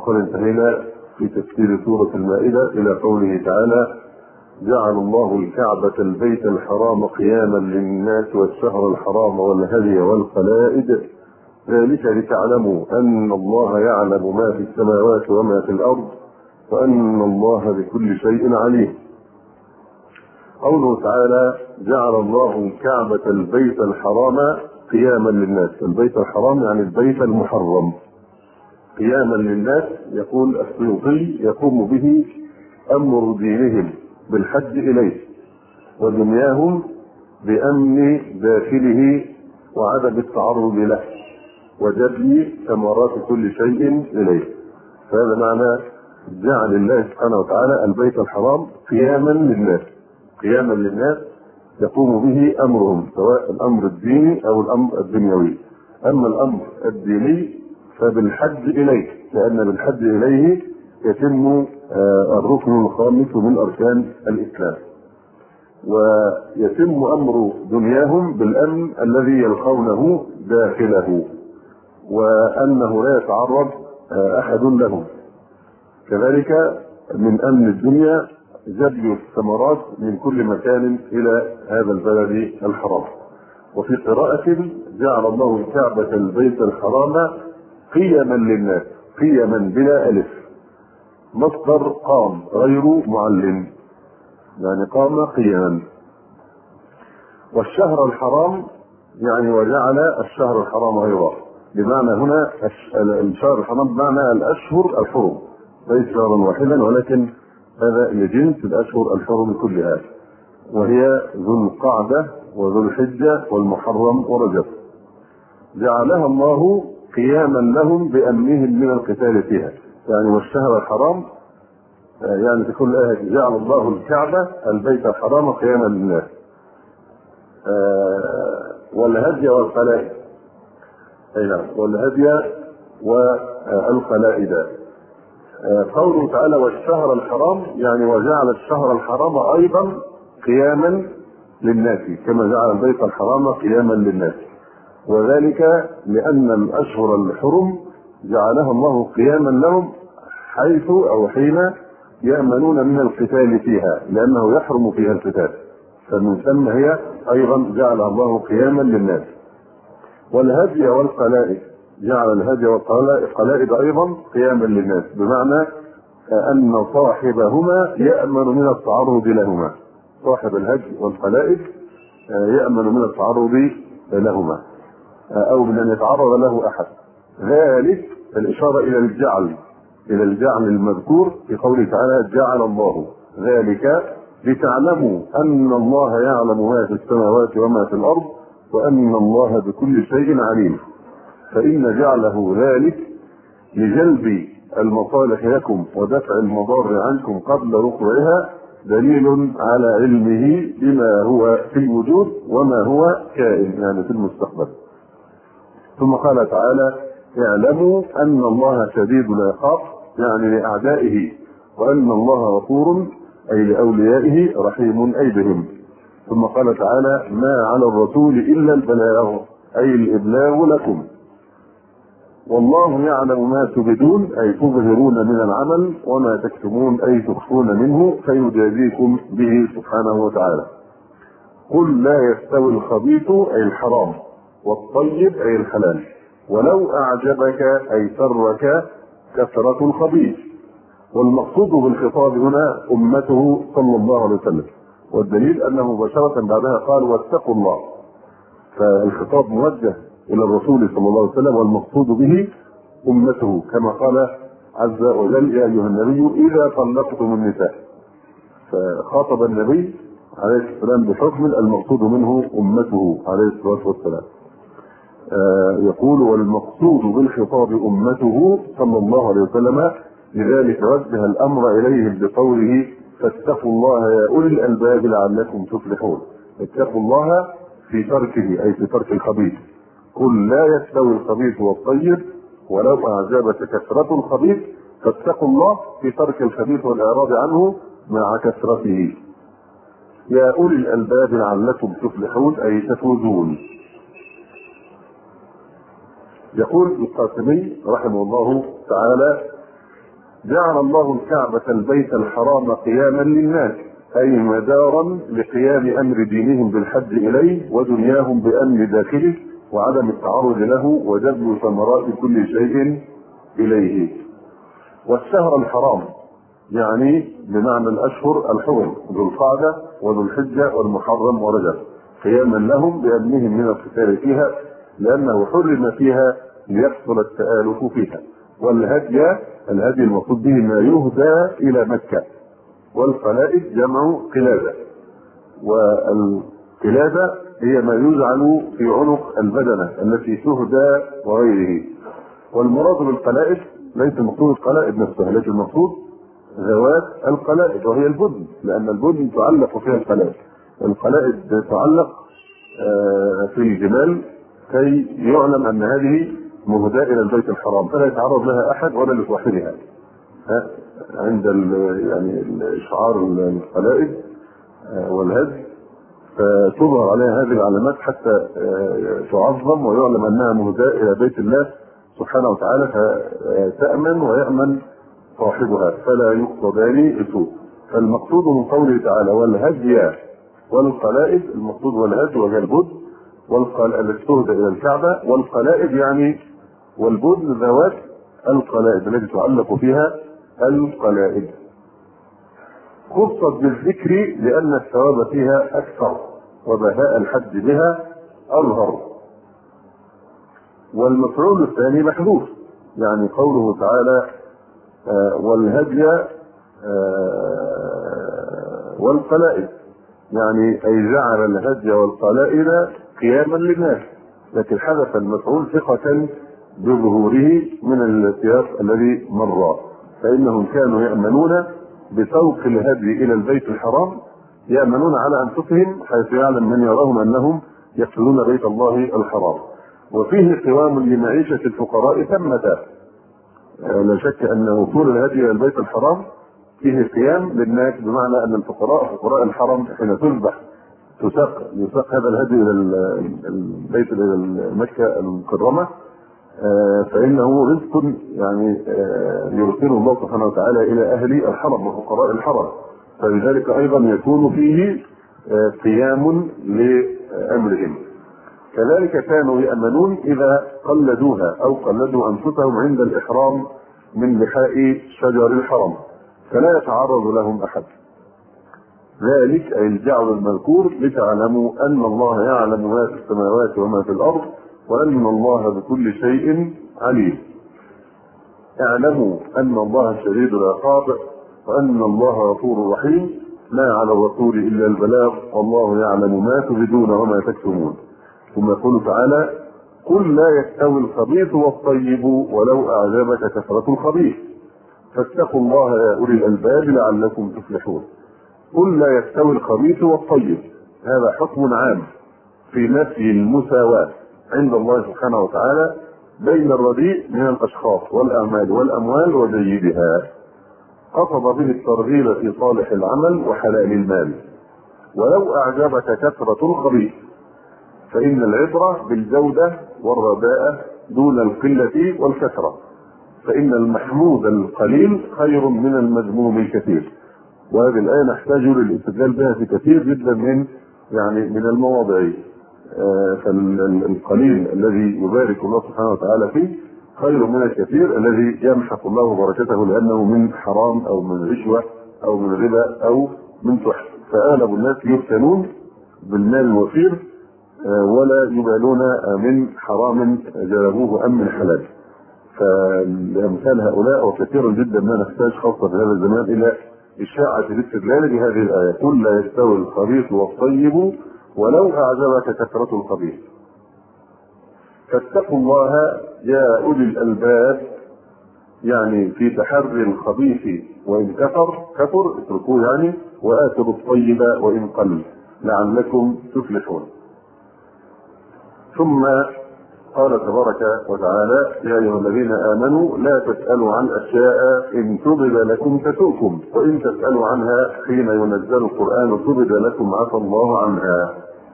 وقد انتهينا في تفسير سورة المائدة إلى قوله تعالى: جعل الله الكعبة البيت الحرام قياما للناس والشهر الحرام والهدي والقلائد ذلك لتعلموا أن الله يعلم ما في السماوات وما في الأرض وأن الله بكل شيء عليم. قوله تعالى: جعل الله الكعبة البيت الحرام قياما للناس. البيت الحرام يعني البيت المحرم. قياما للناس يقول السيوطي يقوم به أمر دينهم بالحج إليه ودنياهم بأمن داخله وعدم التعرض له وجلب ثمرات كل شيء إليه. فهذا معنى جعل الله سبحانه وتعالى البيت الحرام قياما للناس. قياما للناس يقوم به أمرهم، سواء الأمر الديني أو الأمر الدنيوي. أما الأمر الديني فبالحج إليه، لأن بالحج إليه يتم الركن الخامس من أركان الإسلام. ويتم أمر دنياهم بالأمن الذي يلقونه داخله، وأنه لا يتعرض أحد لهم. كذلك من أمن الدنيا جلب الثمرات من كل مكان إلى هذا البلد الحرام. وفي قراءة: جعل الله الكعبة البيت الحرام قيما للناس. قيما بلا ألف، مصدر قام غير معلم، يعني قام قيما. والشهر الحرام يعني وجعل الشهر الحرام أيضا، بمعنى هنا الشهر الحرام بمعنى الأشهر الحرم، ليس شهرا واحدا ولكن هذا لجنس الأشهر الحرم كلها، وهي ذو القعدة وذو الحجة والمحرم ورجب. جعلها الله قياما لهم بأمنهم من القتال فيها. يعني والشهر الحرام يعني تكون الآية: جعل الله الكعبة البيت الحرام قياما للناس والهدي والقلائد. أي نعم، والهدي والقلائد. قوله تعالى: والشهر الحرام يعني وجعل الشهر الحرام أيضا قياما للناس كما جعل البيت الحرام قياما للناس، وذلك لأن الأشهر الحرم جعلها الله قياما لهم حيث أو حين يأمنون من القتال فيها، لأنه يحرم فيها القتال، فمن ثم هي أيضا جعلها الله قياما للناس. والهدي والقلائد جعل الهدي والقلائد أيضا قياما للناس، بمعنى أن صاحبهما يأمن من التعرض لهما. صاحب الهدي والقلائد يأمن من التعرض لهما أو من أن يتعرض له أحد. ذلك الإشارة إلى الجعل المذكور في قوله تعالى: جعل الله ذلك لتعلموا أن الله يعلم ما في السماوات وما في الأرض وأن الله بكل شيء عليم. فإن جعله ذلك لجلب المصالح لكم ودفع المضار عنكم قبل وقوعها دليل على علمه بما هو في الوجود وما هو كائن، يعني في المستقبل. ثم قال تعالى: اعلموا أن الله شديد العقاب، يعني لأعدائه، وأن الله غفور أي لأوليائه رحيم أي بهم. ثم قال تعالى: ما على الرسول إلا البلاغ، أي الإبلاغ لكم، والله يعلم ما تبدون أي تظهرون من العمل وما تكتمون أي تخفون منه فيجازيكم به سبحانه وتعالى. قل لا يستوي الخبيث أي الحرام والطيب أي الحلال، ولو أعجبك أي سرك كثرة الخبيث. والمقصود بالخطاب هنا أمته صلى الله عليه وسلم، والدليل أنه مباشرة بعدها قال: واتقوا الله. فالخطاب موجه إلى الرسول صلى الله عليه وسلم، والمقصود به أمته، كما قال عز وجل: يا أيها النبي إذا طلقتم النساء. فخاطب النبي عليه السلام بحكم المقصود منه أمته عليه الصلاة والسلام. يقول: والمقصود بالخطاب أمته صلى الله عليه وسلم، لذلك وجه الأمر إليهم بقوله: فاتقوا الله يا أولي الألباب لعلكم تفلحون. اتقوا الله في تركه أي في ترك الخبيث. قل لا يستوي الخبيث والطيب ولو أعجبك كثرة الخبيث، فاتقوا الله في ترك الخبيث والإعراض عنه مع كثرته. يا أولي الألباب لعلكم تفلحون أي تفوزون. يقول القاسمي رحمه الله تعالى: جعل الله الكعبة البيت الحرام قياما للناس، أي مدارا لقيام أمر دينهم بالحج إليه ودنياهم بأمن داخله وعدم التعرض له وجذب ثمرات كل شيء إليه. والشهر الحرام يعني بمعنى الأشهر الحرم، ذو القعدة وذو الحجة والمحرم ورجب، قياما لهم بأمنهم من القتال فيها لأنه حرم فيها ليحصل التآلف فيها. والهدي المقصود به ما يهدى إلى مكة، والقلائد جمع قلادة، والقلادة هي ما يجعل في عنق البدنة التي تهدى وغيره. والمراد بالقلائد ليس المقصود القلائد نفسها، لكن المقصود ذوات القلائد وهي البدن، لأن البدن تعلق فيها القلائد. القلائد تعلق في الجبال كي يعلم أن هذه مهداة إلى البيت الحرام فلا يتعرض لها أحد ولا لصاحبها. عند يعني شعار القلائد والهدي فتظهر عليها هذه العلامات حتى تعظم ويعلم أنها مهداة إلى بيت الله سبحانه وتعالى، فتأمن ويأمن صاحبها فلا يقصدان بسوء. فالمقصود من قوله تعالى والهدي والقلائد، المقصود والهدي وهي البدن التي تهدى إلى الكعبة، والقلائد يعني والبدن ذوات القلائد التي تعلق فيها القلائد. خصت بالذكر لأن الثواب فيها أكثر وبهاء الحج بها أظهر. والمفعول الثاني محذوف، يعني قوله تعالى والهدي والقلائد، يعني أي جعل الهدي والقلائد قياما للناس، لكن حدث المفعول ثقة بظهوره من السياق الذي مر. فإنهم كانوا يأمنون بسوق الهدي إلى البيت الحرام، يأمنون على أنفسهم حيث يعلم من يراهم أنهم يقصدون بيت الله الحرام. وفيه قوام لمعيشة الفقراء ثمة، لا شك أن وصول الهدي إلى البيت الحرام فيه قيام للناس، بمعنى أن فقراء الحرم حين تذبح يساق هذا الهدي إلى البيت إلى مكة المكرمة، فإنه رزق يعني يرسله الله سبحانه وتعالى إلى أهل الحرم وفقراء الحرم، فلذلك أيضا يكون فيه قيام لأمرهم. كذلك كانوا يأمنون إذا قلدوها أو قلدوا أنفسهم عند الإحرام من لحاء شجر الحرم فلا يتعرض لهم أحد. ذلك أي الجعل المذكور لتعلموا أن الله يعلم ما في السماوات وما في الأرض وأن الله بكل شيء عليم. اعلموا أن الله شديد العقاب وأن الله غفور رحيم، لا على الرسول إلا البلاغ والله يعلم ما تبدون وما تكتمون. ثم يقول تعالى قل لا يستوي الخبيث والطيب ولو أعجبك كثرة الخبيث فاتقوا الله يا أولي الألباب لعلكم تفلحون. قل لا يستوي الخبيث والطيب، هذا حكم عام في نفي المساواة عند الله سبحانه وتعالى بين الرديء من الأشخاص والأعمال والأموال وجيدها، قصد به الترغيب في صالح العمل وحلال المال. ولو أعجبك كثرة الخبيث فإن العبرة بالجودة والرداءة دون القلة والكثرة، فإن المحمود القليل خير من المذموم الكثير. وهذه الآية نحتاج للاستدلال بها في كثير جدا من المواضع. فالقليل الذي يبارك الله سبحانه وتعالى فيه خير من الكثير الذي يمحق الله بركته لأنه من حرام أو من رشوة أو من ربا أو من سحت. فأغلب الناس يفتنون بالمال الوفير ولا يبالون من حرام جلبوه أم من حلال. فالأمثال هؤلاء وكثيرا جدا ما نحتاج خاصة في هذا الزمان إلى إشاعة الاستدلال بهذه الآية قل لا يستوي الخبيث والطيب ولو أعجبك كثرة الخبيث فاتقوا الله يا أولي الألباب، يعني في تحري الخبيث وإن كفر اتركوه يعني، وآتوا الطيب وإن قل لعلكم تفلحون. ثم قال تبارك وتعالى يا أيها الذين آمنوا لا تسألوا عن أشياء إن تبد لكم تسؤكم وإن تسألوا عنها حين ينزل القرآن تبد لكم عفى الله عنها.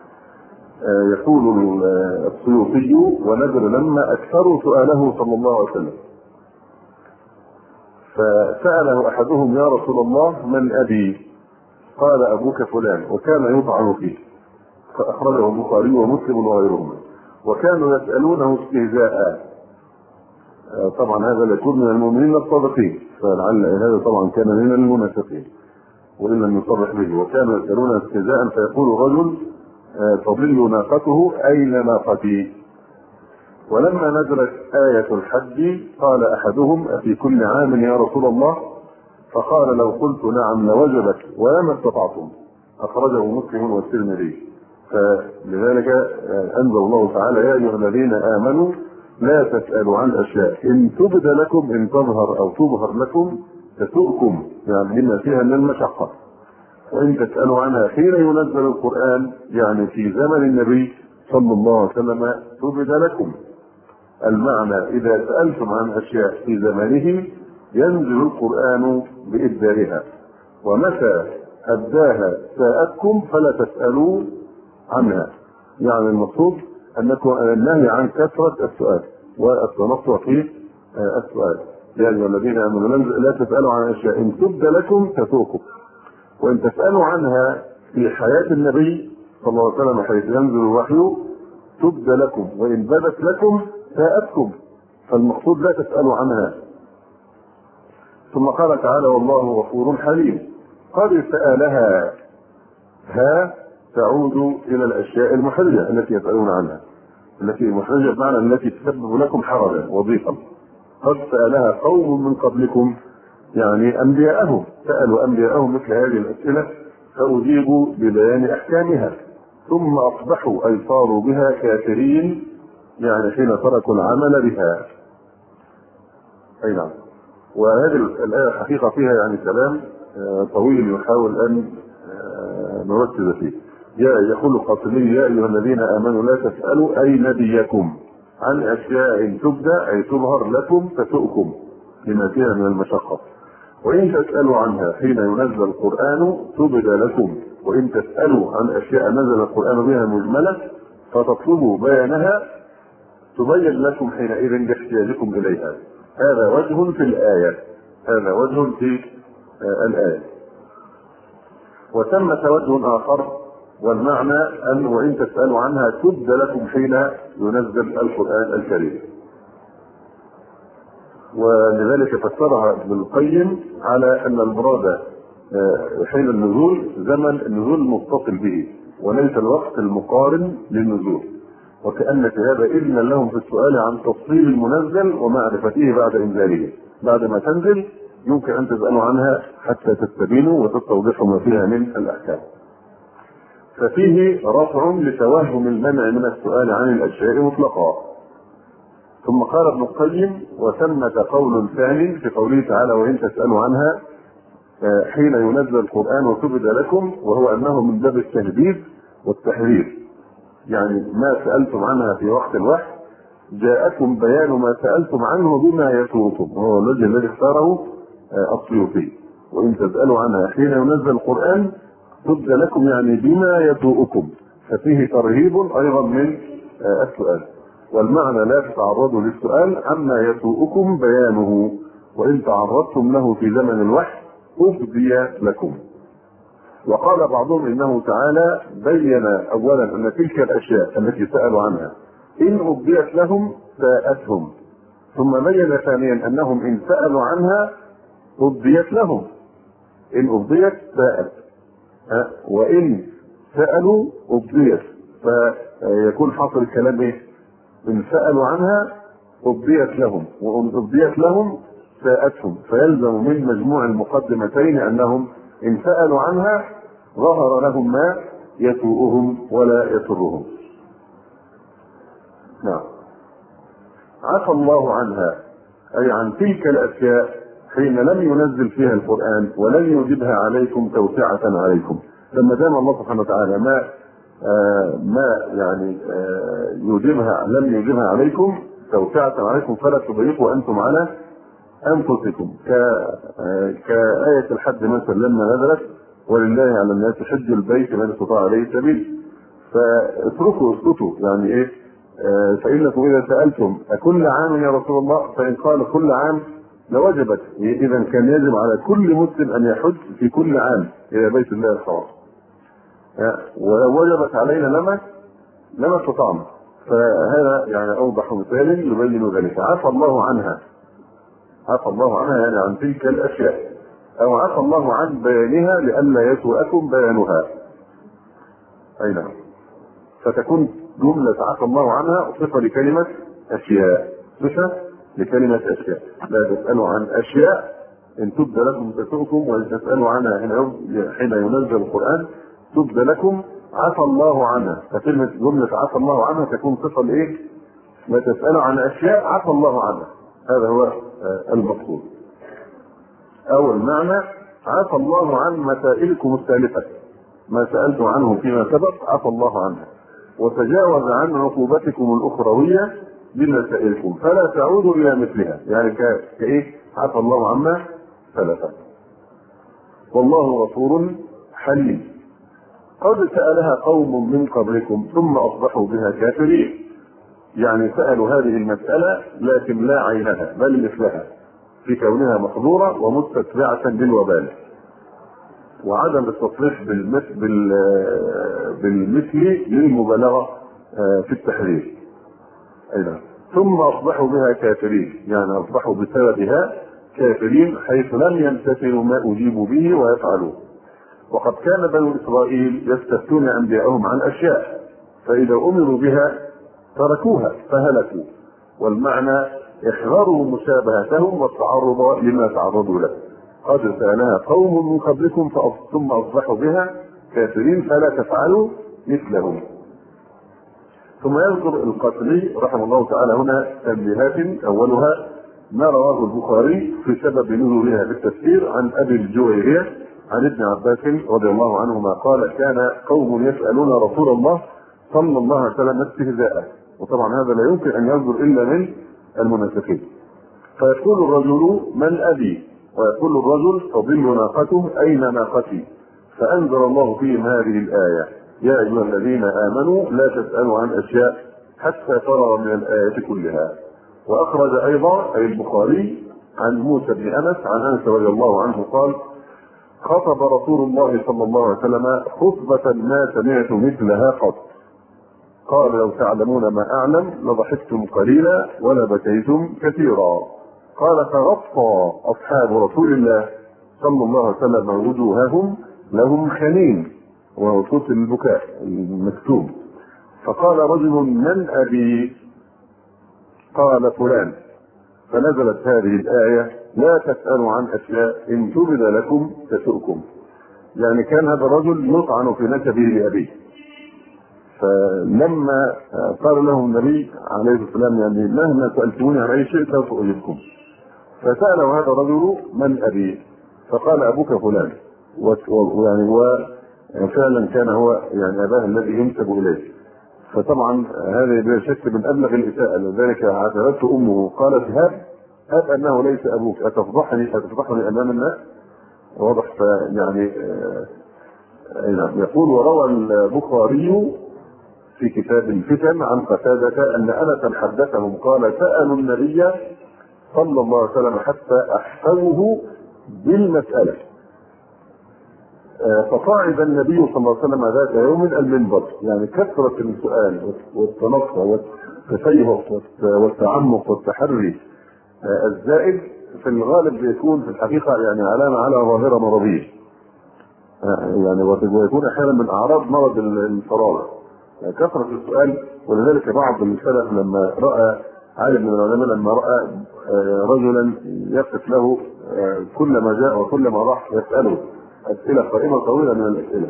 يقول السيوطي ونذر لما أكثروا سؤاله صلى الله عليه وسلم فسأله أحدهم: يا رسول الله من أبي؟ قال: أبوك فلان، وكان يطعن فيه. فأخرجه البخاري ومسلم وغيرهما. وكانوا يسألونه استهزاء. طبعا هذا لا يكون من المؤمنين الصادقين، فلعل هذا طبعا كان من المنافقين وإن لم يصرح به. وكانوا يسألون استهزاء فيقول رجل: تضل ناقته، أين ناقتي؟ ولما نزلت آية الحج قال أحدهم: أفي كل عام يا رسول الله؟ فقال: لو قلت نعم لوجبت ولما استطعتم. أخرجه مسلم والترمذي. فلذلك أنزل الله تعالى: يا أيها الذين آمنوا لا تسألوا عن أشياء إن تبد لكم، إن تظهر أو تظهر لكم تسؤكم، يعني لما فيها من المشقة. وإن تسألوا عنها حين ينزل القرآن، يعني في زمن النبي صلى الله عليه وسلم، تبد لكم. المعنى: إذا سألتم عن أشياء في زمنه ينزل القرآن بإبدالها، ومتى أبداها ساءتكم فلا تسألوا عنها. يعني المقصود أنكم النهي عن كثرة السؤال والتنطع في السؤال. يا أيها الذين آمنوا لا تسألوا عن أشياء إن تبد لكم تسؤكم، وإن تسألوا عنها في حياة النبي صلى الله عليه وسلم حيث ينزل الوحي تبد لكم، وإن بدت لكم ساءتكم، فالمقصود لا تسألوا عنها. ثم قال تعالى: والله غفور حليم. قد سألها، ها تعود إلى الأشياء المحرجة التي يسألون عنها، التي محرجة بمعنى التي تسبب لكم حرجا وضيقا. قد سألها قوم من قبلكم، يعني أنبياءهم، سألوا أنبياءهم مثل هذه الأسئلة فأجيبوا ببيان أحكامها، ثم أصبحوا أي صاروا بها كافرين، يعني حين تركوا العمل بها. أي نعم. وهذه الآية الحقيقة فيها يعني كلام طويل يحاول أن نركز فيه. يقول القاسمي: يا أيها الذين آمنوا لا تسألوا أي نبيكم عن أشياء تبدى أي تظهر لكم تسؤكم لما فيها من المشقة، وإن تسألوا عنها حين ينزل القرآن تبدى لكم، وإن تسألوا عن أشياء نزل القرآن بها مجملة فتطلبوا بيانها تبين لكم حينئذ لاحتياجكم إليها. هذا وجه في الآية، هذا وجه في الآية. وثمة وجه آخر، والمعنى أن وإن تسألوا عنها تبد لكم حين ينزل القرآن الكريم. ولذلك فسرها ابن القيم على أن المراد حين النزول زمن النزول المتصل به، وليس الوقت المقارن للنزول. وكأن في هذا إذن لهم في السؤال عن تفصيل المنزل ومعرفته بعد إنزاله. بعد ما تنزل يمكن أن تسألوا عنها حتى تستبينوا وتستوضحوا ما فيها من الأحكام. ففيه رفع لتوهم المنع من السؤال عن الأشياء مطلقا. ثم قال ابن القيم: وثمة قول ثاني في قوله تعالى: وإن تسألوا عنها حين ينزل القرآن وتبد لكم، وهو أنه من باب التهديد والتحذير، يعني ما سألتم عنها في وقت الوحي جاءكم بيان ما سألتم عنه بما يسوءكم، وهو الوجه الذي اختاره السيوطي. وإن تسألوا عنها حين ينزل القرآن تبد لكم يعني بما يسوءكم، ففيه ترهيب أيضا من السؤال. والمعنى: لا تتعرضوا للسؤال عما يسوءكم بيانه، وإن تعرضتم له في زمن الوحي أفدي لكم. وقال بعضهم إنه تعالى بين أولا أن تلك الأشياء التي سألوا عنها إن أفديت لهم ساءتهم، ثم بين ثانيا أنهم إن سألوا عنها أفديت لهم، إن أفديت ساءت، وإن سألوا أفديت، فيكون حاصل الكلام إيه؟ إن سألوا عنها أفديت لهم، وإن أفديت لهم ساءتهم، فيلزم من مجموع المقدمتين أنهم إن سألوا عنها ظهر لهم ما يسوءهم ولا يسرهم. نعم. عفى الله عنها أي عن تلك الأشياء حين لم ينزل فيها القرآن ولن يوجبها عليكم توسعة عليكم. لما دام الله سبحانه وتعالى ما يعني يوجبها لم يوجبها عليكم توسعة عليكم فلا تضيقوا أنتم على أنفسكم، كآية الحج مثلا لما نزلت: ولله على الناس حج البيت من استطاع إليه سبيل. فاتركوا اسكتوا، يعني إيه؟ فإنكم إذا سألتم أكل عام يا رسول الله، فإن قال كل عام لوجبت. اذا كان يجب على كل مسلم ان يحج في كل عام الى بيت الله الحرام، ولو وجبت علينا لما استطعنا. فهذا يعني اوضح مثال يبين ذلك. عفى الله عنها، عفى الله عنها يعني عن تلك الاشياء، او عفى الله عن بيانها لئلا يسوءكم بيانها. اي نعم. فتكون جملة عفى الله عنها صفة لكلمة اشياء، صفة لكلمة اشياء. لا تسألوا عن اشياء ان تبد لكم تسؤكم، وان تسألوا عنها حين ينزل القرآن تبد لكم عفى الله عنها. فكلمة جملة عفى الله عنها تكون صفة لايه؟ لا تسألوا عن اشياء عفى الله عنها، هذا هو المقصود. او المعنى عفى الله عن مسائلكم السالفة، ما سألتم عنه فيما سبق عفى الله عنها، وتجاوز عن عقوبتكم الأخروية بمسائلكم فلا تعودوا إلى مثلها. يعني كإيه؟ عفى الله عما سلف. والله غفور حليم. قد سألها قوم من قبلكم ثم أصبحوا بها كافرين. يعني سألوا هذه المسألة لكن لا عينها بل مثلها، في كونها محظورة ومستتبعة بالوبال، وعدم التصريح بالمثل للمبالغة في التحرير. أيضا ثم أصبحوا بها كافرين، يعني أصبحوا بسببها كافرين حيث لم يمتثلوا ما أجيبوا به ويفعلوا. وقد كان بنو إسرائيل يستفتون أنبياءهم عن أشياء فإذا أمروا بها تركوها فهلكوا، والمعنى احذروا مشابهتهم والتعرض لما تعرضوا له. قد سألها قوم من قبلكم ثم أصبحوا بها كافرين فلا تفعلوا مثلهم. ثم يذكر القاسمي رحمه الله تعالى هنا تنبيهات. أولها ما رواه البخاري في سبب نزولها في التفسير عن أبي الجويرية عن ابن عباس رضي الله عنهما قال كان قوم يسألون رسول الله صلى الله عليه وسلم استهزاء، وطبعا هذا لا يمكن أن يصدر إلا من المنافقين. فيقول الرجل من أبي، ويقول الرجل تضل ناقته أين ناقتي، فأنزل الله فيهم هذه الآية يا أيها الذين آمنوا لا تسألوا عن أشياء حتى ترى من الآية كلها. وأخرج أيضا أي البخاري عن موسى بن أنس عن أنس رضي الله عنه قال خطب رسول الله صلى الله عليه وسلم خطبة ما سمعت مثلها قط، قال لو تعلمون ما أعلم لضحكتم قليلا ولبكيتم كثيرا. قال فغطى أصحاب رسول الله صلى الله عليه وسلم وجوههم لهم خنين، وهو صوت البكاء المكتوب. فقال رجل من أبي؟ قال فلان. فنزلت هذه الآية لا تسألوا عن أشياء إن تبد لكم تسؤكم. يعني كان هذا الرجل يطعن في نسبه لأبيه، فلما قال له النبي عليه الصلاة والسلام يعني مهما سألتموني عن أي شيء سوف أجيبكم، فسأله هذا الرجل من أبي؟ فقال أبوك فلان، وفعلا كان هو يعني أباه الذي ينسب إليه. فطبعا هذا بلا شك من أبلغ الإساءة، لذلك اعترته أمه قالت هب أنه ليس أبوك، أتفضحني أمام الناس؟ واضح. يعني يقول وروى البخاري في كتاب الفتن عن قتادة أن أنس حدثهم قال سألوا النبي صلى الله عليه وسلم حتى أحفظه بالمسألة، فصعد النبي صلى الله عليه وسلم ذات يوم المنبر. يعني كثرة السؤال والتنقى والتفيهق والتعمق والتحري الزائد في الغالب بيكون في الحقيقة يعني علامة على ظاهرة مرضية، يعني ويكون أحيانا من أعراض مرض الفراغ يعني كثرة السؤال. ولذلك بعض السلف لما رأى عالم من العلماء لما رأى رجلا يقف له كل ما جاء وكل ما راح يسأله أسئلة قائمة طويلة من الأسئلة،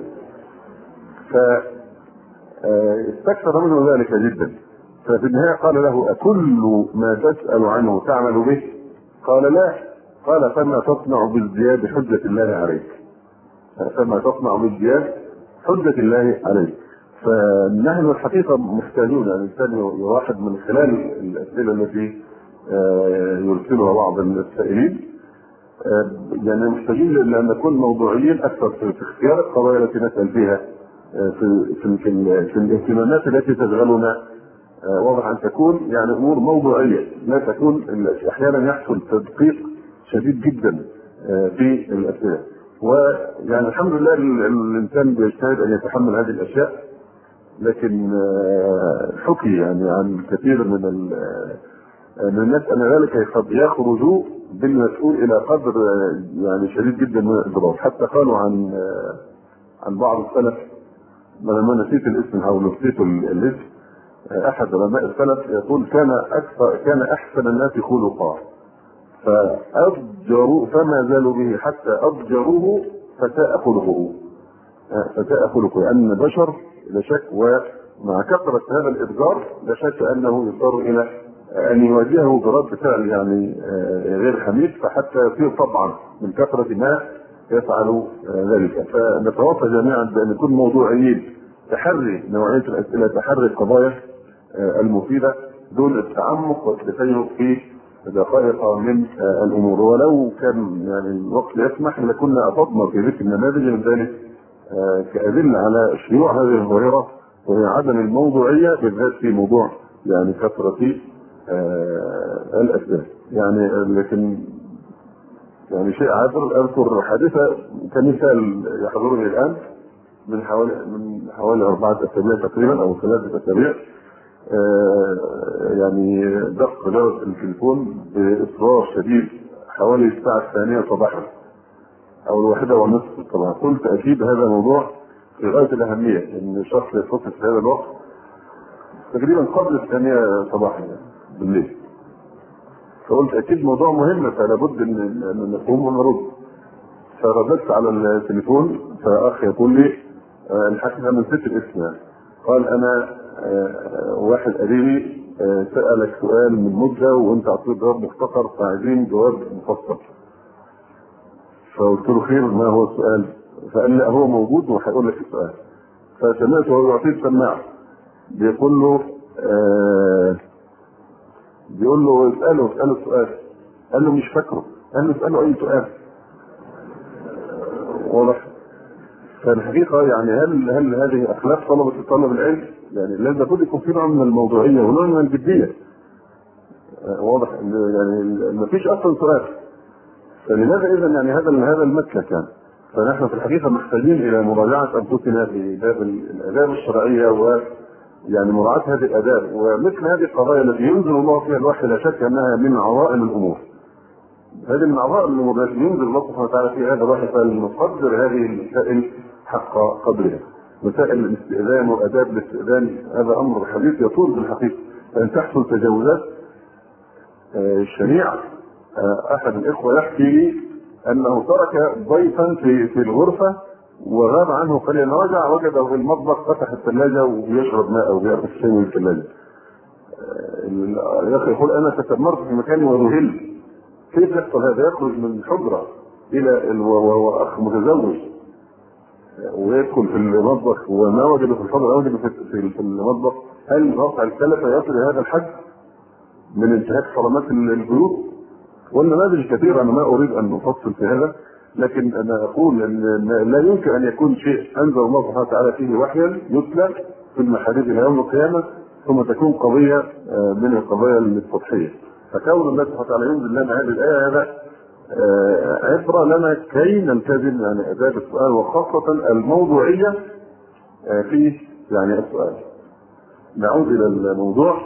فاستكثر منه ذلك جدا. ففي النهاية قال له أكل ما تسأل عنه تعمل به؟ قال لا. قال فما تصنع بازدياد حجة الله عليك؟ فما تصنع بازدياد حجة الله عليك. فنحن الحقيقة محتاجون الإنسان يواحد من خلال الأسئلة التي يرسلها بعض السائلين، يعني محتاجين لأن نكون موضوعيين أكثر في اختيار القضايا التي نسأل فيها في الاهتمامات التي تشغلنا. واضح أن تكون يعني أمور موضوعية، لا تكون أحيانا يحصل تدقيق شديد جدا في الأسئلة. ويعني الحمد لله الإنسان بيجتهد أن يتحمل هذه الأشياء، لكن حكي يعني عن كثير من الناس أن ذلك قد يخرج بالمسؤول إلى قدر يعني شديد جدا من الإضرار. حتى قالوا عن بعض السلف، لما نسيت الاسم أو نسيت الاسم، أحد علماء السلف يقول كان أحسن الناس خلقا فما زالوا به حتى أضجروه فساء خلقه، لأن البشر لا شك ومع كثرة هذا الإضجار لا شك أنه يضطر إلى أن يواجهه برد فعل يعني غير حميد، فحتى يصير طبعا من كثرة ما يفعل ذلك. فنتوافى جميعا بأن نكون موضوعيين، تحري نوعية الأسئلة، تحري القضايا المفيدة دون التعمق والتفيؤ في دقائق من الأمور. ولو كان يعني الوقت يسمح لكنا أفضنا في ذكر نماذج من ذلك كأدلة على شيوع هذه الظاهرة، وهي عدم الموضوعية بالذات في موضوع يعني كثرة الأسئلة. يعني لكن يعني شيء عابر، أذكر حادثة كمثال يحضرني الآن من حوالي 4 أسابيع تقريبا أو 3 أسابيع. يعني دق جرس التليفون بإصرار شديد حوالي الساعة 2 صباحا أو 1:30 طبعا. قلت أكيد هذا موضوع في غاية الأهمية، إن الشخص يتصل في هذا الوقت تقريبا قبل 2 صباحا بالليل. فقلت أكيد موضوع مهم، فلا بد أن نقوم ونرد. فرددت على التليفون، فأخ يقول لي الحقيقة من ست الاسم، قال أنا واحد قريبي سألك سؤال من مدة وأنت أعطيت جواب مختصر، فعايزين جواب مفصل. فقلت له خير، ما هو السؤال؟ فقال لي هو موجود وهيقول لك السؤال. فسمعته وهو يعطيه السماعة بيقول له اسأله السؤال. قال له مش فاكره. قال له اسأله أي سؤال. واضح؟ فالحقيقة يعني هل هذه أخلاق طلب العلم؟ يعني لابد يكون في نوع من الموضوعية ونوع من الجدية. واضح يعني ما فيش أصلا سؤال. فلماذا إذا يعني هذا المسلك يعني؟ فنحن في الحقيقة محتاجين إلى مراجعة أنفسنا في باب الآداب الشرعية، ويعني مراعاة هذه الآداب. ومثل هذه القضايا التي ينزل الله فيها الوحي لا شك أنها من عظائم الأمور. هذه من عظائم الأمور التي ينزل الله سبحانه وتعالى في هذا الوحي، فلنقدر هذه المسائل حق قدرها. مسائل الاستئذان وآداب الاستئذان هذا أمر حديث يطول بالحقيقة. فإن تحصل تجاوزات الشريعة، أحد الإخوة يحكي لي أنه ترك ضيفا في الغرفة وغاب عنه قليلا، رجع وجده في المطبخ، فتح الثلاجة ويشرب ماء أو يأخذ شيء من الثلاجة. الأخ يقول أنا تكمرت في مكاني وذهلت، كيف يحصل هذا؟ يخرج من حجرة إلى وهو أخ متزوج ويدخل في المطبخ وما وجد في الحجرة وجد في المطبخ. هل رفع الثلاثة يصل إلى هذا الحد من انتهاك حرمات البيوت؟ والنماذج كثيرة، أنا ما أريد أن أفصل في هذا، لكن أنا أقول أن لا يمكن أن يكون شيء أنزل الله سبحانه وتعالى فيه وحيا يتلى في المحاريب إلى يوم القيامة ثم تكون قضية من القضايا السطحية. فكون الله سبحانه وتعالى ينزل لنا هذه الآية هذا عبرة لنا كي نلتزم يعني آداب السؤال، وخاصة الموضوعية في يعني السؤال. نعود إلى الموضوع.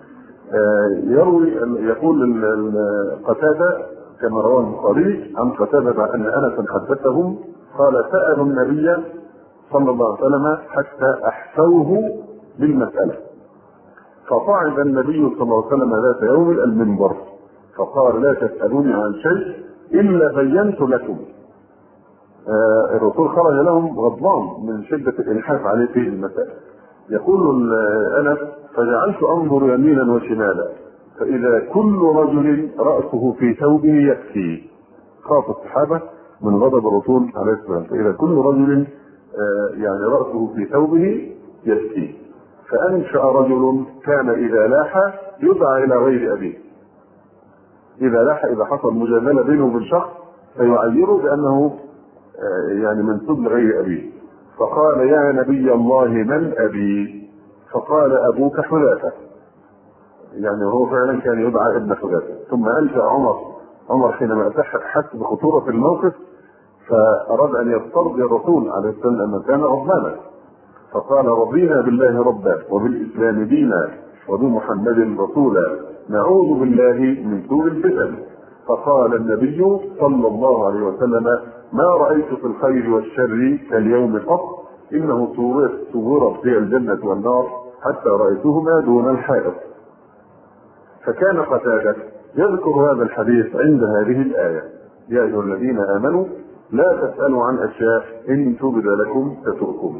يقول قتادة كما رواه البخاري عن قتادة أن أنس حدثهم قال سألوا النبي صلى الله عليه وسلم حتى أحسوه بالمسألة، فصعد النبي صلى الله عليه وسلم ذات يوم المنبر فقال لا تسألوني عن شيء إلا بينت لكم. الرسول خرج لهم غضبان من شدة الإلحاف عليه في المسألة. يقول أنس فجعلت أنظر يمينا وشمالا فإذا كل رجل رأسه في ثوبه يكفي. خاف الصحابة من غضب الرسول عليه السلام، فإذا كل رجل يعني رأسه في ثوبه يكفي. فأنشأ رجل كان إذا لاح يدعى إلى غير أبيه. إذا لاح إذا حصل مجادلة بينه وبين شخص فيعيره بأنه يعني منسوب لغير أبيه، فقال يا نبي الله من أبي؟ فقال أبوك حذافة، يعني هو فعلا كان يدعى ابن حذافة. ثم أنشأ عمر عمر حينما حس بخطورة الموقف فأراد أن يسترضي الرسول عليه السلام لأنه كان غضبانا، فقال: رضينا بالله ربا وبالإسلام دينا وبمحمد رسولا نعوذ بالله من سوء الفتن. فقال النبي صلى الله عليه وسلم: ما رأيت في الخير والشر كاليوم قط، إنه صورت في الجنة والنار حتى رأيتهما دون الحائط. فكان قتادة يذكر هذا الحديث عند هذه الآية: يا أيها الذين آمنوا لا تسألوا عن أشياء إن تبد لكم تسؤكم.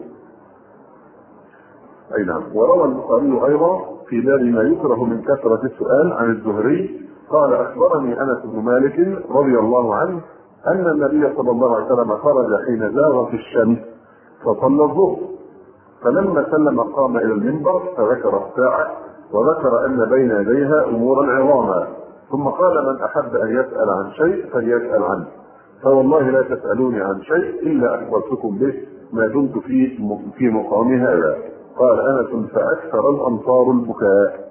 أي نعم. وروى البخاري أيضا في باب ما يكره من كثرة السؤال عن الزهري قال: أخبرني أنس بن مالك رضي الله عنه أن النبي صلى الله عليه وسلم خرج حين زاغت الشمس فصلى الظهر، فلما سلم قام إلى المنبر فذكر الساعة وذكر أن بين يديها أمورا عظاما، ثم قال: من أحب أن يسأل عن شيء فليسأل عنه، فوالله لا تسألوني عن شيء إلا أخبرتكم به ما دمت في مقام هذا. قال أنس: فأكثر الأنصار البكاء.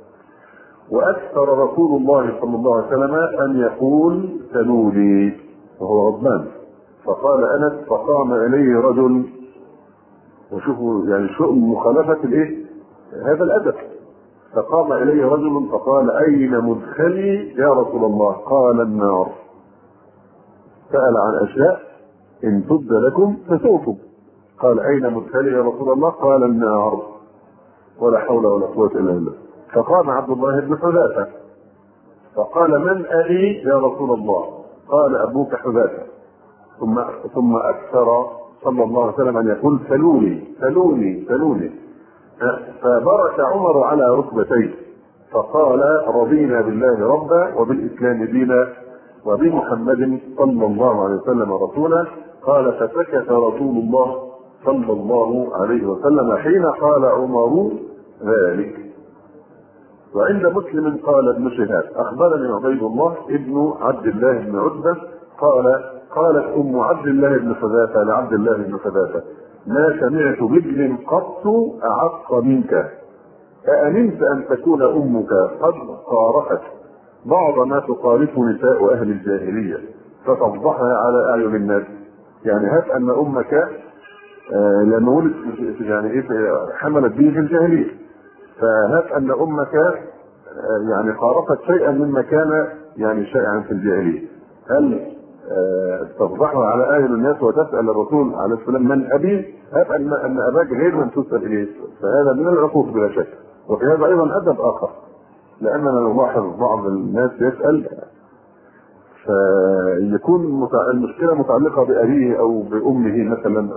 وأكثر رسول الله صلى الله عليه وسلم أن يقول: سلولي، وهو غضبان. فقال أنس: فقام إليه رجل، وشوفوا يعني شؤم مخالفة هذا الأدب. فقام إليه رجل فقال: أين مدخلي يا رسول الله؟ قال: النار. سأل عن أشياء إن تبد لكم تسؤكم. قال: أين مدخلي يا رسول الله؟ قال: النار. ولا حول ولا قوة إلا بالله. فقام عبد الله بن حذافة فقال: من أبي يا رسول الله؟ قال: أبوك حذافة. ثم أكثر صلى الله عليه وسلم أن يقول: سلوني سلوني سلوني. فبرك عمر على ركبتيه فقال: رضينا بالله ربا وبالإسلام دينا وبمحمد صلى الله عليه وسلم رسولا. قال: فسكت رسول الله صلى الله عليه وسلم حين قال عمر ذلك. وعند مسلم قال ابن شهاب: أخبرني عبيد الله ابن عبد الله بن عتبة قالت أم عبد الله بن حذافة لعبد الله بن حذافة: ما سمعت بابن قط أعق منك، أأمنت أن تكون أمك قد قارفت بعض ما تقارف نساء أهل الجاهلية فتفضحها على أعين الناس؟ يعني هات أن أمك لما ولد يعني حملت به في الجاهلية، فهات أن أمك يعني قارفت شيئا مما كان يعني شائعا في الجاهلية، هل تفضحها على أعين الناس وتسأل الرسول عليه السلام: من أبي؟ هات أن أباك غير من تسأل إليه، فهذا من العقوق بلا شك. وفي هذا أيضا أدب آخر، لأننا نلاحظ بعض الناس يسأل فيكون المشكلة متعلقة بأبيه أو بأمه مثلا،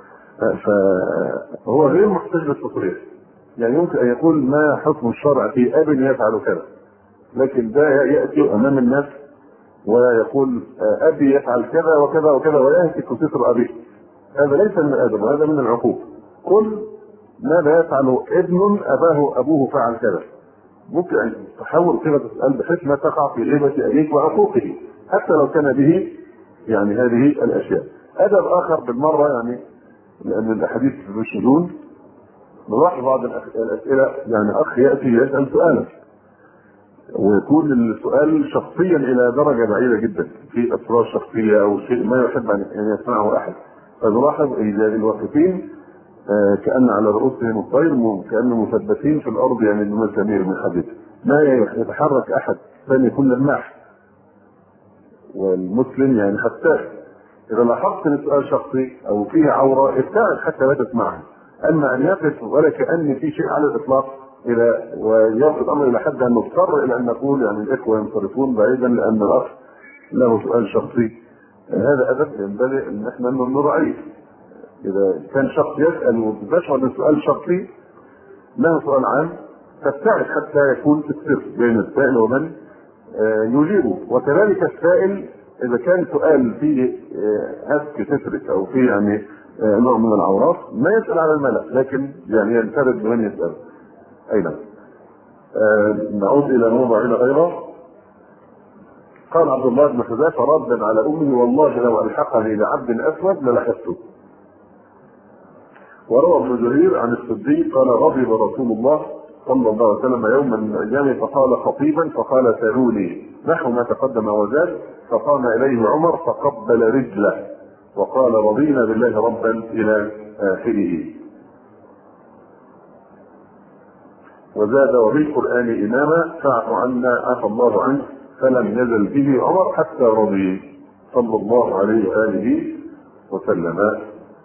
فهو غير محتاج للتصريح. يعني يمكن أن يقول: ما حكم الشرع في أب يفعل كذا، لكن ده يأتي أمام الناس ويقول: أبي يفعل كذا وكذا وكذا ويهتك ستر أبيه. هذا ليس من الأدب، وهذا من العقوق. قل ماذا يفعل ابن أبوه فعل كذا. ممكن أن تحاول كده تسأل بحيث ما تقع في غيبة أبيك وعقوقه حتى لو كان به يعني هذه الأشياء. أدب آخر بالمرة، يعني لأن الأحاديث في الشذوذ نلاحظ بعض الأسئلة، يعني أخ يأتي يسأل سؤالا ويكون السؤال شخصيا إلى درجة بعيدة جدا في أسرار شخصية أو شيء ما يحب أن يسمعه أحد، فنلاحظ إذا الواقفين كأن على رؤوسهم الطير كأنهم مثبتين في الأرض، يعني بمسامير من حديد، ما يتحرك أحد ثاني يكون لماح. والمسلم يعني حتى إذا لاحظت أن السؤال شخصي أو فيه عورة ابتعد حتى لا تسمعه. أما أن يقف ولا كأن في شيء على الإطلاق ويصل الأمر إلى حد أن نضطر إلى أن نقول يعني الإخوة ينصرفون بعيدا لأن الأخ له سؤال شخصي، هذا أدب ينبغي أن احنا نراعيه. إذا كان شخص يسأل وتشعر أن السؤال شخصي له سؤال عام تبتعد حتى يكون في السر بين السائل ومن يجيبه. وكذلك السائل إذا كان سؤال فيه هتك سترك أو فيه يعني نوع من العورات ما يسأل على الملأ، لكن يعني ينفرد بمن يسأل. أيضا نعود إلى موضوعنا أيضا. قال عبد الله بن حذافة ردا على أمه: والله لو ألحقني لعبد أسود للحقته. وروى ابن جرير عن السدي قال: غضب رسول الله صلى الله عليه وسلم يوما من الايام فقال خطيبا فقال سالوني نحو ما تقدم وزاد، فقام اليه عمر فقبل رجله وقال رضينا بالله ربا الى اخره. وزاد وبالقران اماما فاعف عنا عفى الله عنه فلم يزل به عمر حتى رضي صلى الله عليه واله وسلم.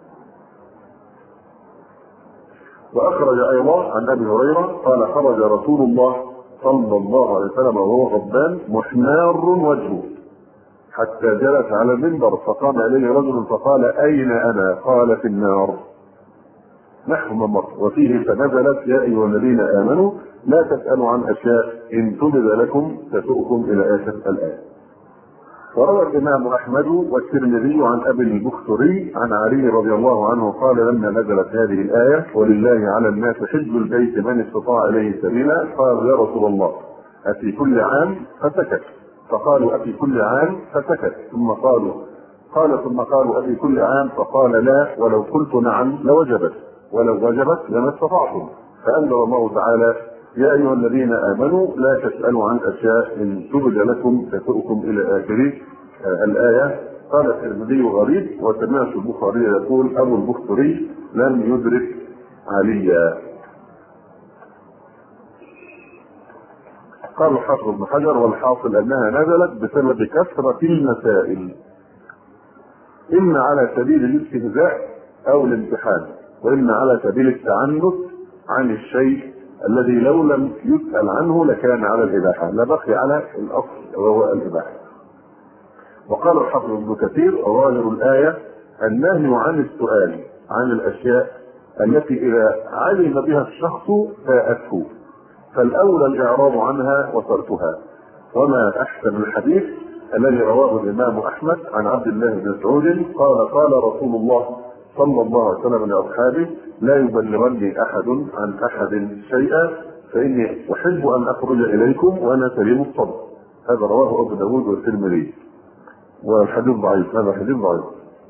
واخرج ايضا عن ابي هريره قال خرج رسول الله صلى الله عليه وسلم وهو غضبان محمار وجهه حتى جلس على المنبر، فقام اليه رجل فقال اين انا؟ قال في النار نحو ما مر. وفيه فنزلت يا ايها الذين امنوا لا تسالوا عن اشياء ان تبد لكم تسؤكم الى اخر الايه. وروى الامام احمد والترمذي عن ابي البختري عن علي رضي الله عنه قال لما نزلت هذه الايه ولله على الناس حج البيت من استطاع اليه سبيلا قال يا رسول الله افي كل عام؟ فسكت. فقالوا افي كل عام؟ فسكت. ثم قالوا افي كل عام؟ فقال لا ولو قلت نعم لوجبت ولو وجبت لما استطعتم. فانزل الله تعالى يا ايها الذين امنوا لا تسالوا عن اشياء ان تبد لكم تسؤكم الى اخر الايه. قال الترمذي غريب، وسمعت البخاري يقول ابو البختري لم يدرك عليا. قال الحافظ ابن حجر والحاصل انها نزلت بسبب كثره المسائل، اما على سبيل الاستهزاء او الامتحان، واما على سبيل التعنت عن الشيء الذي لو لم يسأل عنه لكان على الإباحة، لا بقي على الأصل وهو الإباحة. وقال الحافظ ابن كثير ظاهر الآية النهي عن السؤال عن الأشياء التي إذا علم بها الشخص فاءته، فالأولى الإعراض عنها وتركها. وما أحسن الحديث الذي رواه الإمام أحمد عن عبد الله بن مسعود قال رسول الله صلى الله عليه وسلم لأصحابه لا يبلغني أحد عن أحد شيئا فإني أحب أن أخرج إليكم وأنا سليم الصدر. هذا رواه أبو داود والترمذي والحديث ضعيف، هذا حديث ضعيف.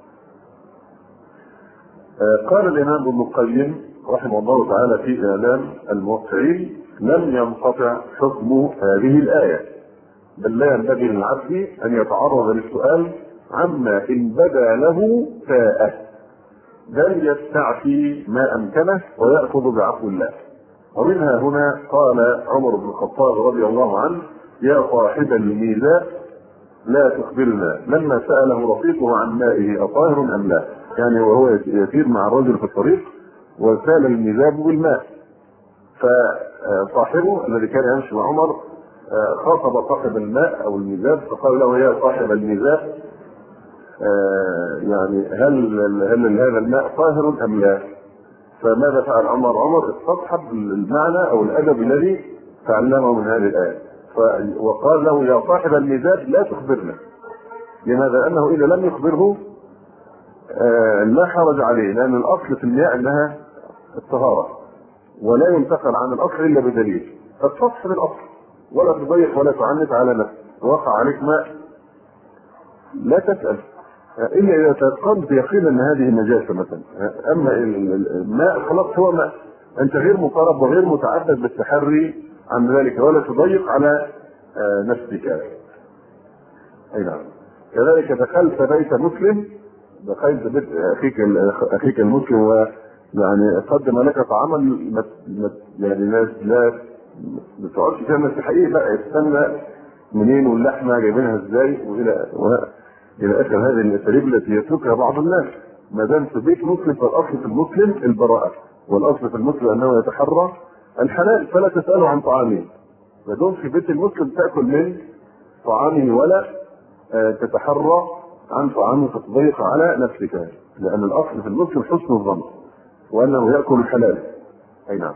قال الإمام ابن القيم رحمه الله تعالى في إعلام الموقعين لم ينقطع حكم هذه الآية، بل لا ينبغي للعبد أن يتعرض للسؤال عما إن بدا له فاءه، بل يستعفي ما امكنه ويأخذ بعفو الله. ومنها هنا قال عمر بن الخطاب رضي الله عنه يا صاحب الميزاب لا تخبرنا، لما سأله رفيقه عن مائه أطاهر أم لا، يعني وهو يسير مع الرجل في الطريق وسال الميزاب بالماء، فصاحبه الذي كان يمشي مع عمر خاطب صاحب الماء أو الميزاب فقال له يا صاحب الميزاب يعني هل هذا الماء طاهر ام لا؟ فماذا فعل عمر؟ عمر استصحب المعنى او الادب الذي تعلمه من هذه الايه، وقال له يا صاحب الميزاب لا تخبرنا. لماذا؟ لانه اذا لم يخبره لا حرج عليه، لان الاصل في الماء انها الطهاره ولا ينتقل عن الاصل الا بدليل، فاستصحب الاصل ولا تضيق ولا تعنت على نفسك. وقع عليك ماء لا تسال الا اذا تيقنت يقينا ان هذه نجاسه مثلا، اما الماء خلاص هو ماء، انت غير مطالب وغير متعبد بالتحري عن ذلك ولا تضيق على نفسك. اي نعم. كذلك دخلت بيت مسلم، دخلت بيت اخيك المسلم ويعني قدم لك طعاما يعني لا ما تقعدش تعمل تحقيق بقى استنى منين واللحمه جايبينها ازاي الى اخر هذه الاساليب التي يتركها بعض الناس. ما دام في بيت مسلم فالاصل في المسلم البراءه، والاصل في المسلم انه يتحرى الحلال، فلا تساله عن طعامه. ما دام في بيت المسلم تاكل من طعامه ولا تتحرى عن طعامه فتضيق على نفسك، لان الاصل في المسلم حسن الظن وانه ياكل الحلال. اي نعم.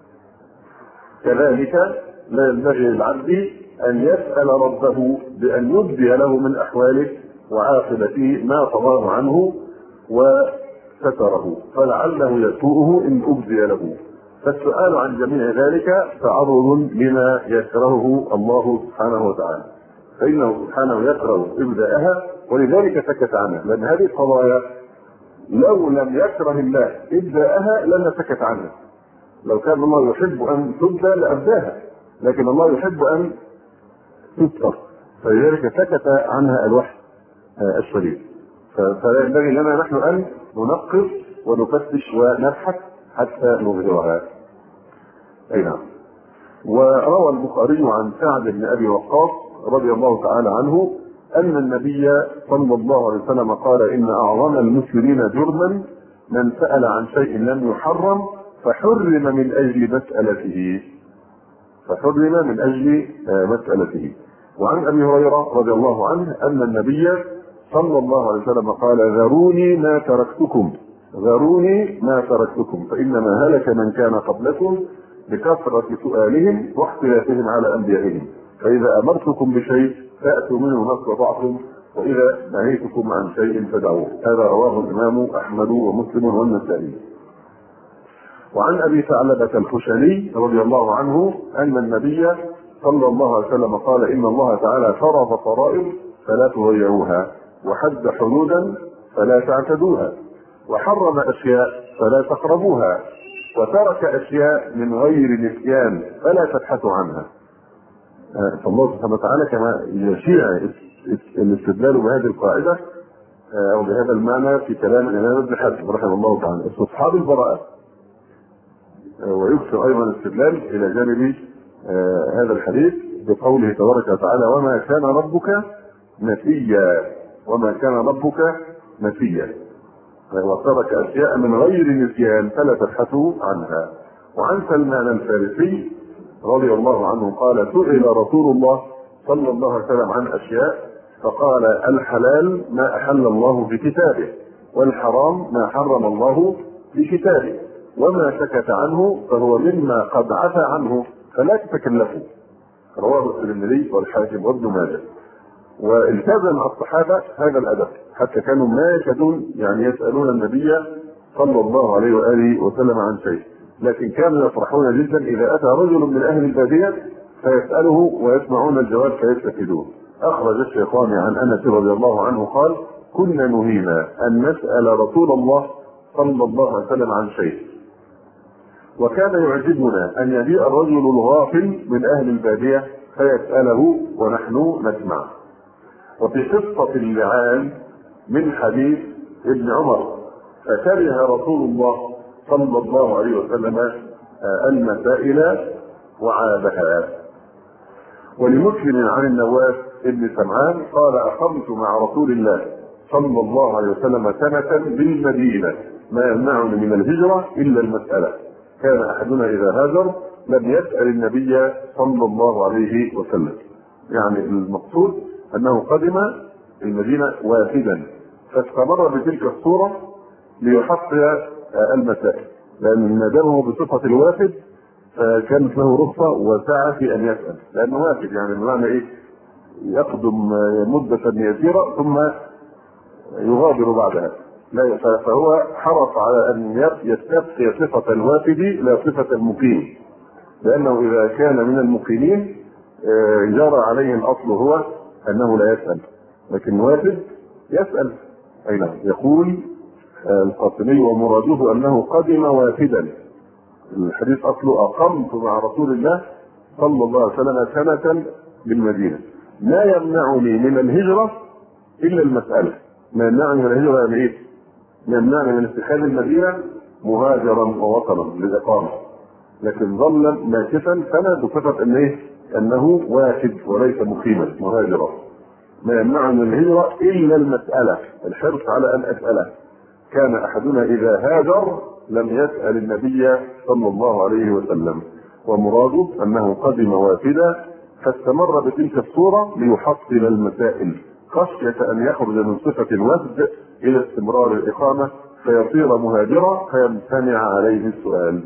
كذلك لا ينبغي للعبد ان يسال ربه بان يبدي له من احواله وعاقبته ما تضاه عنه وستره، فلعله يسوءه ان ابدي له. فالسؤال عن جميع ذلك تعرض لما يكرهه الله سبحانه وتعالى، فانه سبحانه يكره ابداءها ولذلك سكت عنها، لان هذه القضايا لو لم يكره الله ابداءها لما سكت عنها. لو كان الله يحب ان تبدى لابداها، لكن الله يحب ان تذكر، فلذلك سكت عنها الوحي الشريف. فلا ينبغي لنا نحن ان ننقص ونفتش ونبحث حتى نظهرها. اي نعم. وروى البخاري عن سعد بن ابي وقاص رضي الله تعالى عنه ان النبي صلى الله عليه وسلم قال: ان اعظم المسلمين جرما من سأل عن شيء لم يحرم فحرم من اجل مسألته. فحرم من اجل مسألته. وعن ابي هريره رضي الله عنه ان النبي صلى الله عليه وسلم قال: ذروني ما تركتكم، ذروني ما تركتكم، فانما هلك من كان قبلكم بكثرة سؤالهم واختلافهم على انبيائهم، فاذا امرتكم بشيء فاتوا منه ما استطعتم، واذا نهيتكم عن شيء فدعوه. هذا رواه الامام احمد ومسلم والنسائي. وعن ابي ثعلبة الخشني رضي الله عنه ان النبي صلى الله عليه وسلم قال: ان الله تعالى فرض فرائض فلا تضيعوها، وحد حدودا فلا تعتدوها، وحرم اشياء فلا تقربوها، وترك اشياء من غير نسيان فلا تبحثوا عنها. فالله سبحانه وتعالى كما يشيع الاستدلال بهذه القاعده او بهذا المعنى في كلام الامام ابن حزم رحمه الله تعالى استصحاب البراءه، ويكثر ايضا الاستدلال الى جانب هذا الحديث بقوله تبارك وتعالى: وما كان ربك نسيا، وما كان ربك نسيا، وترك اشياء من غير نسيان فلا تبحثوا عنها. وعن سلمان الفارسي رضي الله عنه قال: سئل رسول الله صلى الله عليه وسلم عن اشياء فقال: الحلال ما احل الله في كتابه، والحرام ما حرم الله في كتابه، وما سكت عنه فهو مما قد عفى عنه فلا تتكلفوا. رواه الترمذي والحاكم وابن ماجه. والتزم الصحابه هذا الادب حتى كانوا ما يكادون يعني يسالون النبي صلى الله عليه واله وسلم عن شيء، لكن كانوا يفرحون جدا اذا اتى رجل من اهل الباديه فيساله ويسمعون الجواب فيستفيدون. اخرج الشيخان عن انس رضي الله عنه قال: كنا نهينا ان نسال رسول الله صلى الله عليه وسلم عن شيء، وكان يعجبنا ان يجيء الرجل الغافل من اهل الباديه فيساله ونحن نسمع. وفي قصه اللعان من حديث ابن عمر: فكره رسول الله صلى الله عليه وسلم المسائل وعابها. ولمسلم عن النواس ابن سمعان قال: اقمت مع رسول الله صلى الله عليه وسلم سنة بالمدينة ما يمنعني من الهجرة الا المسألة، كان احدنا اذا هاجر لم يسأل النبي صلى الله عليه وسلم. يعني المقصود انه قدم المدينة وافدا فاستمر بتلك الصورة ليحقق المسائل، لان ما دامه بصفة الوافد فكانت له رخصة وسعة في ان يسأل، لانه وافد يعني بمعنى ايه؟ يقدم مدة يسيرة ثم يغادر بعدها. لا، فهو حرص على ان يستبقي صفة الوافد لا صفة المقيم، لانه اذا كان من المقيمين جرى عليه الاصل هو انه لا يسأل، لكن الوافد يسأل. اي نعم. يقول القاسمي: ومراده انه قدم وافدا. الحديث اصله: اقمت مع رسول الله صلى الله عليه وسلم سنة بالمدينة ما يمنعني من الهجرة الا المسألة. ما يمنعني من الهجرة يعني ايه؟ ما يمنعني من اتخاذ المدينة مهاجرا ووطنا للإقامة، لكن ظل ماكثا سنة بصفة ان ايه؟ انه وافد وليس مقيما مهاجرا. ما يمنعني من الهجرة الا المسألة، الحرص على ان اسأله. كان احدنا اذا هاجر لم يسأل النبي صلى الله عليه وسلم. ومراده انه قدم وافدا فاستمر بتلك الصورة ليحصل المسائل، خشية ان يخرج من صفة الوفد الى استمرار الاقامة فيصير مهاجرا فيمتنع عليه السؤال.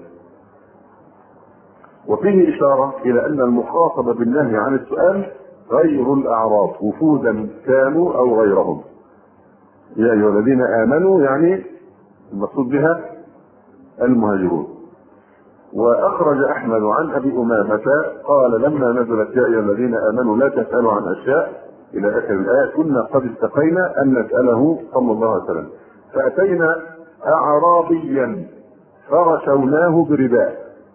وفيه اشارة الى ان المخاطب بالنهي عن السؤال غير الاعراب وفودا كانوا او غيرهم. يا ايها الذين امنوا يعني المقصود بها المهاجرون. واخرج احمد عن ابي امامة قال: لما نزلت يا ايها الذين امنوا لا تسالوا عن اشياء الى اخر الايه كنا قد استقينا ان نساله صلى الله عليه وسلم، فاتينا اعرابيا فرشوناه برداء.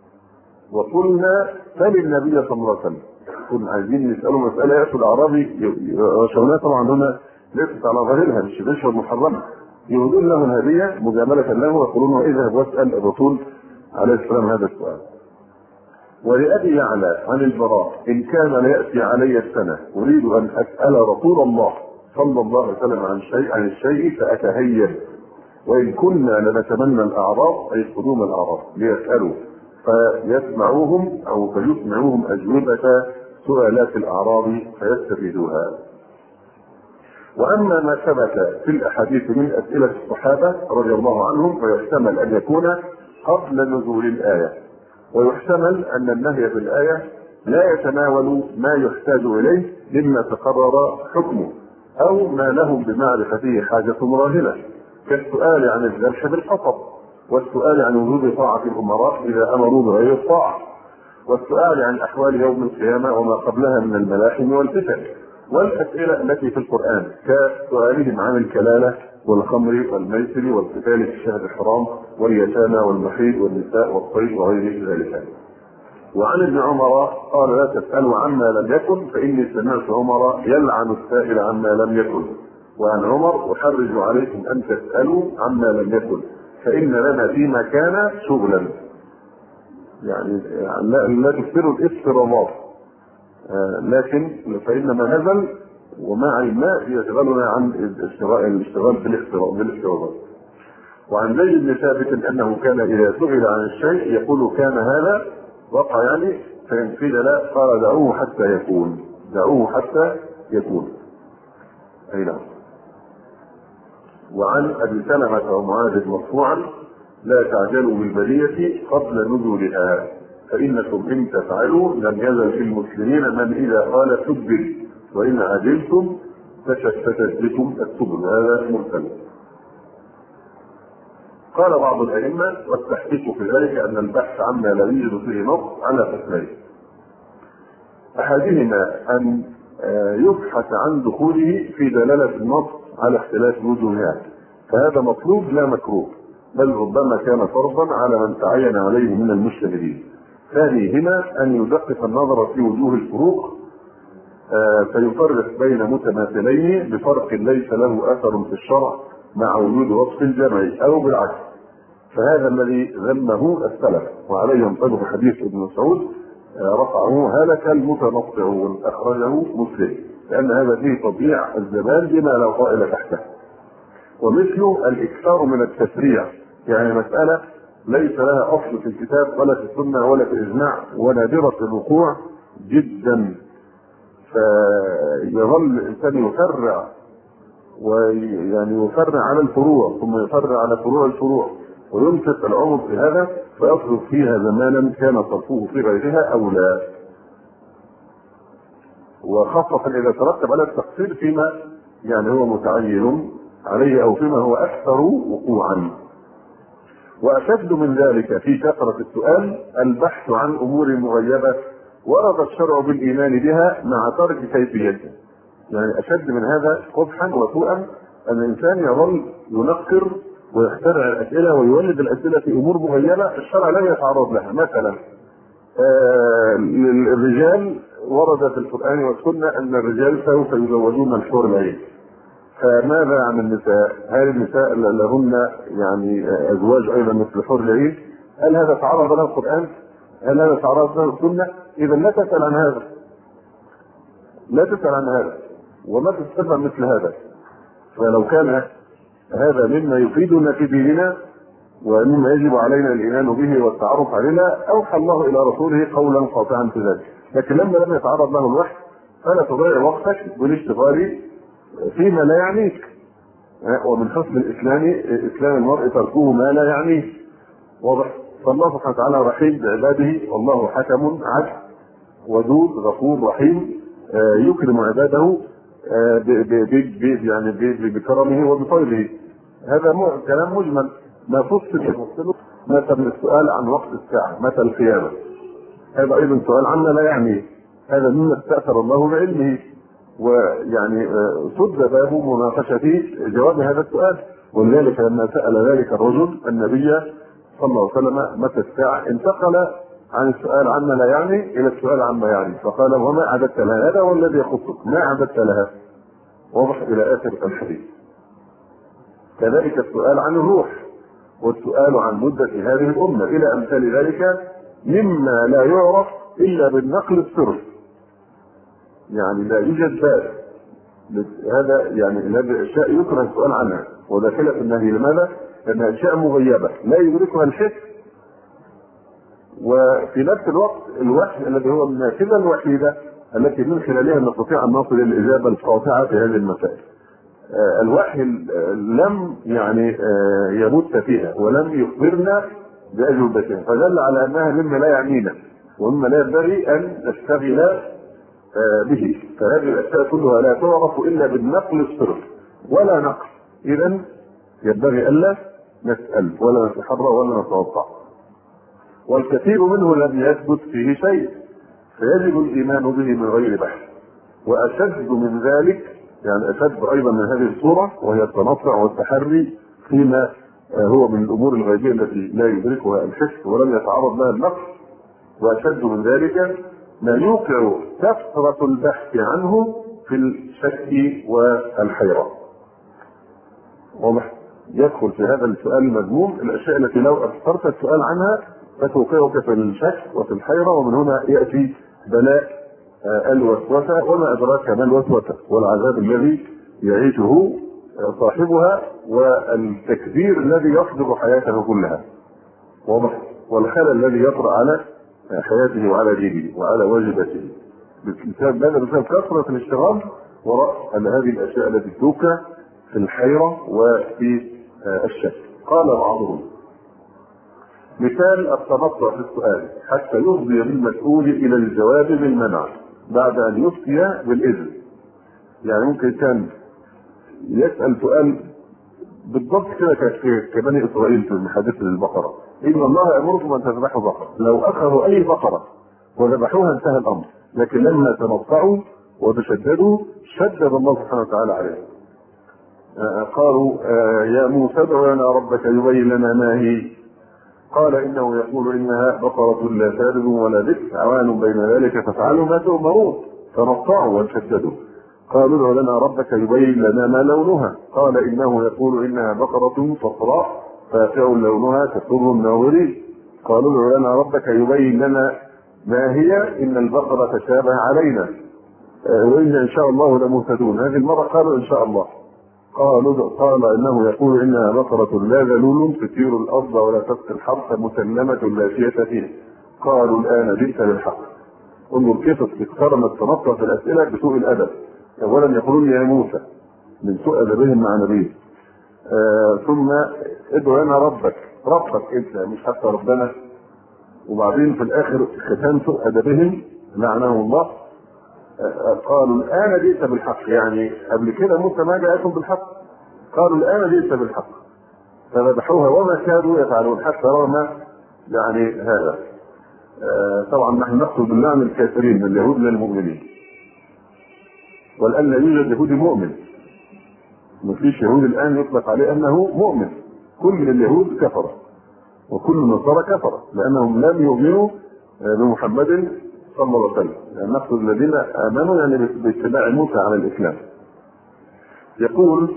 وقلنا سل النبي صلى الله عليه وسلم. كنا عايزين نساله مساله ياتي الاعرابي يشربونها، طبعا هنا ليست على ظاهرها مش بشر محرمه، يهدون له الهديه مجامله له ويقولون اذهب واسال الرسول عليه السلام هذا السؤال. ولأبي يعلى عن البراء إن كان ليأتي علي السنة أريد أن أسأل رسول الله صلى الله عليه وسلم عن الشيء فأتهيب، وإن كنا لنتمنى الأعراب أي قدوم الأعراب ليسألوا فيسمعوهم أو فيسمعوهم أجوبة سؤالات الأعراب فيستفيدوها. وأما ما ثبت في الأحاديث من أسئلة الصحابة رضي الله عنهم فيحتمل أن يكون قبل نزول الآية، ويحتمل أن النهي في الآية لا يتناول ما يحتاج إليه مما تقرر حكمه أو ما لهم بمعرفته حاجة راهنة، كالسؤال عن الذبح بالقصب، والسؤال عن وجوب طاعة الأمراء إذا أمروا بغير الطاعة، والسؤال عن أحوال يوم القيامة وما قبلها من الملاحم والفتن، والأسئلة التي في القرآن كسؤالهم عن الكلالة والخمر والميسر والقتال في الشهر الحرام واليتامى والمحيض والنساء والصيد وغير ذلك. وعن ابن عمر قال لا تسألوا عما لم يكن فإني سمعت عمر يلعن السائل عما لم يكن. وعن عمر أحرج عليكم أن تسألوا عما لم يكن فإن لنا فيما كان شغلا، يعني لا تكثروا الافتراضات، لكن فإنما نزل وما علمناه يشغلنا عن الاشتغال بالافتراضات. وعن زيد بن ثابت أنه كان إذا سئل عن الشيء يقول كان هذا وقع يعني، فإن قيل لا قال دعوه حتى يكون، دعوه حتى يكون. أي نعم. وعن أبي سلمة ومعاذ مرفوعا لا تعجلوا بالبلية قبل نزولها فإنكم إن تفعلوا لم يزل في المسلمين من إذا قال تبل وإن عجلتم تشتتت بكم السبل. هذا مرسل. قال بعض الأئمة والتحقيق في ذلك أن البحث عما لا يوجد فيه نص على قسمين، أحدهما أن يبحث عن دخوله في دلالة النص على اختلاف وجوهها، فهذا مطلوب لا مكروه، بل ربما كان فرضا على من تعين عليه من المجتهدين. ثانيهما أن يدقق النظر في وجوه الفروق فيفرق بين متماثلين بفرق ليس له أثر في الشرع مع وجود وصف الجمع أو بالعكس، فهذا الذي ذمه السلف وعليه ينطبق حديث ابن مسعود رفعه هلك المتنطعون أخرجه مسلم، لأن هذا فيه تضييع الزمان بما لا طائل تحته. ومثله الإكثار من التسريع، يعني مسألة ليس لها أصل في الكتاب ولا في السنة ولا في الإجماع ونادرة الوقوع جدا، فيظل الإنسان يفرع ويعني يفرع على الفروع ثم يفرع على فروع الفروع ويمسك العمر في هذا فيصرف فيها زمانا كان صرفه في غيرها أو لا، وخاصة إذا ترتب على التقصير فيما يعني هو متعين عليه أو فيما هو أكثر وقوعا. وأشد من ذلك في كثرة السؤال البحث عن أمور مغيبة ورد الشرع بالإيمان بها مع ترك كيفيتها، يعني أشد من هذا قبحا وسوءا أن الإنسان يظل ينقر ويخترع الأسئلة ويولد الأسئلة في أمور مغيبة الشرع لا يتعرض لها. مثلا الرجال ورد في القرآن والسنة أن الرجال سوف يزوجون الحور العين، فماذا عن النساء؟ هل النساء لهن يعني أزواج أيضا مثل حور العين؟ هل هذا تعرض له القرآن؟ هل هذا تعرض له السنة؟ إذا لا تسأل عن هذا، لا تسأل عن هذا وما تستمع مثل هذا. فلو كان هذا مما يفيدنا في ديننا ومما يجب علينا الإيمان به والتعرف علينا أوحى الله إلى رسوله قولا قاطعا في ذلك، لكن لما لم يتعرض له الوحي فلا تضيع وقتك بالاشتغال فيما لا يعنيك. ومن حسن إسلام المرء تركه ما لا يعنيه. واضح؟ فالله سبحانه وتعالى رحيم بعباده والله حكم عدل ودود غفور رحيم يكرم عباده يعني بكرمه وبفضله. هذا كلام مجمل. ما فصل مثلا السؤال عن وقت الساعة متى القيامة، هذا أيضا سؤال عنا لا يعني، هذا مما استأثر الله بعلمه ويعني سد باب مناقشة جواب هذا السؤال. ولذلك لما سأل ذلك الرجل النبي صلى الله عليه وسلم متى الساعة انتقل عن السؤال عما لا يعني الى السؤال عما يعني، فقال وما اعددت لها؟ هذا هو الذي يخصك، ما اعددت لها؟ واضح الى اخر الحديث. كذلك السؤال عن الروح، والسؤال عن مدة هذه الأمة إلى أمثال ذلك مما لا يعرف إلا بالنقل الصرف. يعني لا يوجد باب هذا، يعني هذه الأشياء يكره السؤال عنها وداخلة في النهي. لماذا؟ لأنها أشياء مغيبة لا يدركها الحس، وفي نفس الوقت الوحي الذي هو النافذة الوحيدة التي من خلالها نستطيع أن نصل الإجابة القاطعة في هذه المسائل. الوحي لم يعني يمت فيها ولم يخبرنا بأجوبتها، فدل على أنها مما لا يعنينا ومما لا ينبغي أن نشتغل به. فهذه الأشياء كلها لا تعرف إلا بالنقل الصرف ولا نقل، إذن ينبغي ألا نسأل ولا نتحرى ولا نتوقع. والكثير منه لم يثبت فيه شيء فيجب الإيمان به من غير بحث. وأشد من ذلك، يعني أشد أيضا من هذه الصورة، وهي التنطع والتحري فيما هو من الأمور الغيبية التي لا يدركها الحس ولم يتعرض لها النقل. وأشد من ذلك ما يوقع كثرة البحث عنه في الشك والحيرة. واضح؟ يدخل في هذا السؤال المذموم الأشياء التي لو أكثرت السؤال عنها فتوقعك في الشك وفي الحيرة، ومن هنا يأتي بلاء الوسوسة. وما أدراك ما الوسوسة؟ والعذاب الذي يعيشه صاحبها والتكبير الذي يصدر حياته كلها. واضح؟ والخلل الذي يطرأ على حياته وعلى دينه وعلى واجباته بسبب كثرة الاشتغال وراء هذه الأشياء التي توقع في الحيرة وفي الشك. قال بعضهم مثال التنطع في السؤال حتى يفضي بالمسؤول إلى الجواب بالمنع بعد أن يفتي بالإذن. يعني ممكن كان يسأل سؤال بالضبط كده كبني إسرائيل في حديث البقرة: إن الله يأمركم أن تذبحوا بقرة. لو أخذوا أي بقرة وذبحوها انتهى الأمر، لكن لما تنطعوا وتشددوا شدد الله سبحانه وتعالى عليهم. قالوا يا موسى ادع لنا ربك يبين لنا ما هي. قال إنه يقول إنها بقرة لا فارض ولا بكر عوان بين ذلك فافعلوا ما تؤمرون. تنطعوا وشددوا. قالوا ادع لنا ربك يبين لنا ما لونها. قال إنه يقول إنها بقرة صفراء فاقع لونها تسر الناظرين. قالوا ادع لنا ربك يبين لنا ما هي إن البقرة تشابه علينا وإن إن شاء الله لمهتدون. هذه المرة قالوا إن شاء الله. قال إنه يقول إنها بقرة لا ذلول تثير الأرض ولا تسقي الحرث مسلمة لا شية فيها. قالوا الآن جئت بالحق. انظر كيف اقترن التنطع في الأسئلة بسوء الأدب. أولا يقولون يا موسى من سوء أدبهم مع نبيه، ثم ادعو لنا ربك أنت مش حتى ربنا، وبعدين في الآخر ختام سوء أدبهم لعنه الله. قالوا الآن جئت بالحق، يعني قبل كده موسى ما جاءكم بالحق. قالوا الآن جئت بالحق فذبحوها وما كانوا يفعلون حتى رغم يعني هذا. طبعا نحن نقصد باللعن الكافرين من اليهود للمؤمنين، والآن لا يوجد يهودي مؤمن. مفيش يهودي الآن يطلق عليه أنه مؤمن. كل اليهود كفر وكل النصارى كفر لأنهم لم يؤمنوا بمحمد صلى الله عليه وسلم. يعني نقصد الذين آمنوا يعني باتباع موسى على الإسلام. يقول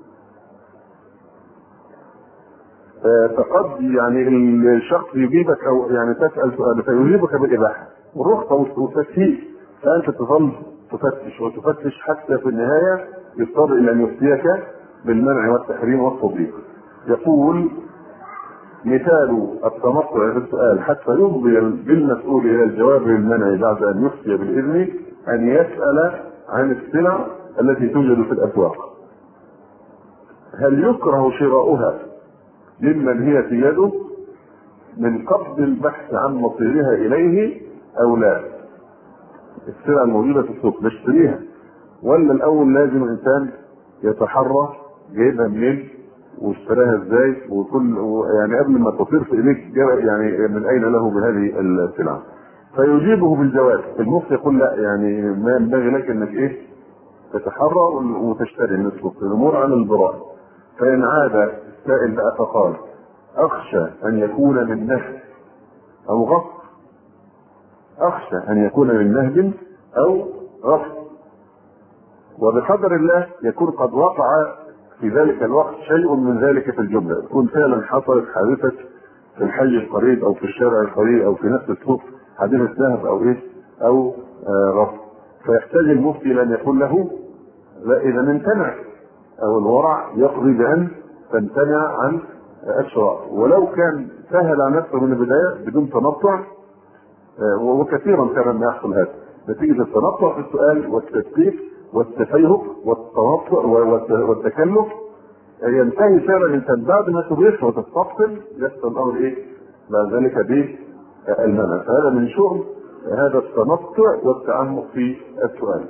فقد يعني الشخص يجيبك أو يعني تسأل سؤال فيجيبك بالإباحة والرخصة والتسهيل، فأنت تظل تفتش وتفتش حتى في النهاية يضطر إلى أن يفتيك بالمنع والتحريم والتضييق. يقول مثال التنطع في السؤال حتى يفضي بالمسؤول إلى الجواب بالمنع بعد أن يفتي بالإذن أن يسأل عن السلع التي توجد في الأسواق هل يكره شراؤها ممن هي في يده من قبل البحث عن مصيرها إليه أو لا. السلع الموجودة في السوق نشتريها ولا الأول لازم الإنسان يتحرى جايبها منين واشتراها ازاي وكل يعني قبل ما تصير في ايديك يعني من اين له بهذه السلعه. فيجيبه بالجواز. النص يقول لا، يعني ما ينبغي لك انك ايه تتحرى وتشتري من السوق الامور عن البراء. فان عاد السائل بقى فقال اخشى ان يكون من نهي او غصب أخشى أن يكون من نهب أو غفل، وبقدر الله يكون قد وقع في ذلك الوقت شيء من ذلك في الجملة، يكون فعلا حصلت حادثة في الحي القريب أو في الشارع القريب أو في نفس السوق حادثة نهب أو إيه أو غفل، فيحتاج المفتي لأن يقول له لا إذا امتنع أو الورع يقضي بأن تمتنع عن الشراء، ولو كان سهل على نفسه من البداية بدون تنطع، وكثيرا كان ما يحصل هذا نتيجة التنطع في السؤال والتدقيق والتفيهق والتنطع والتكلف، ينتهي فعلا الانسان بعد ما تبيح وتستفصل يحصل الامر ايه؟ بعد ذلك بالمنع، فهذا من شؤم هذا التنطع والتعمق في السؤال.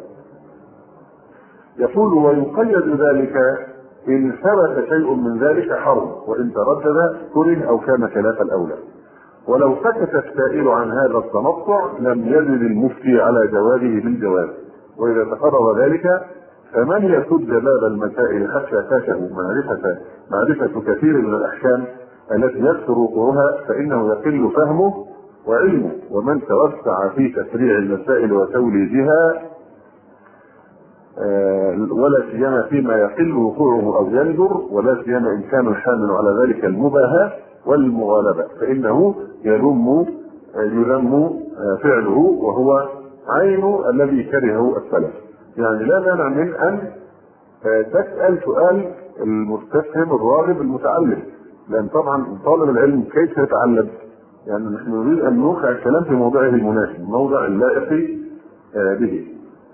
يقول ويقيد ذلك إن ثبت شيء من ذلك حرم، وإن تردد كره أو كان خلاف الأولى. ولو سكت السائل عن هذا التنطع لم يزد المفتي على جوابه بالجواب، وإذا تقرر ذلك فمن يسد باب المسائل حتى فاته معرفة كثير من الأحكام التي يكثر وقوعها فإنه يقل فهمه وعلمه، ومن توسع في تفريع المسائل وتوليدها ولا سيما فيما يقل وقوعه او يندر، ولا سيما ان كان الحامل على ذلك المباهاة والمغالبة فانه يذم فعله وهو عين الذي كرهه السلف. يعني لا مانع من ان تسأل سؤال المستفهم الراغب المتعلم، لان طبعا طالب العلم كيف يتعلم؟ يعني نحن نريد ان نوقع الكلام في موضعه المناسب، الموضع اللائق به.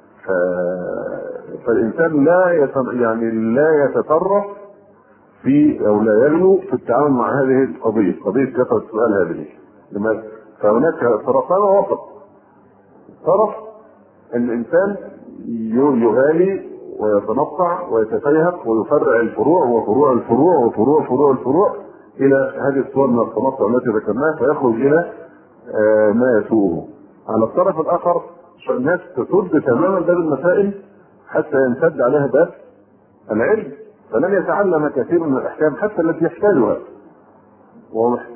فالإنسان لا يتطرف في أو لا يغلو في التعامل مع هذه القضية، قضية كثرة السؤال هذه. لماذا؟ فهناك طرفان وسط. طرف الإنسان يغالي ويتنطع ويتفيهق ويفرع الفروع وفروع الفروع وفروع فروع الفروع إلى هذه الصور من التنطع التي ذكرناها، فيخرج إلى ما يسوءه. على الطرف الآخر الناس تسد تماما باب المسائل حتى ينسد عليها باب العلم، فلن يتعلم كثير من الاحكام حتى التي يحتاجها. واضح؟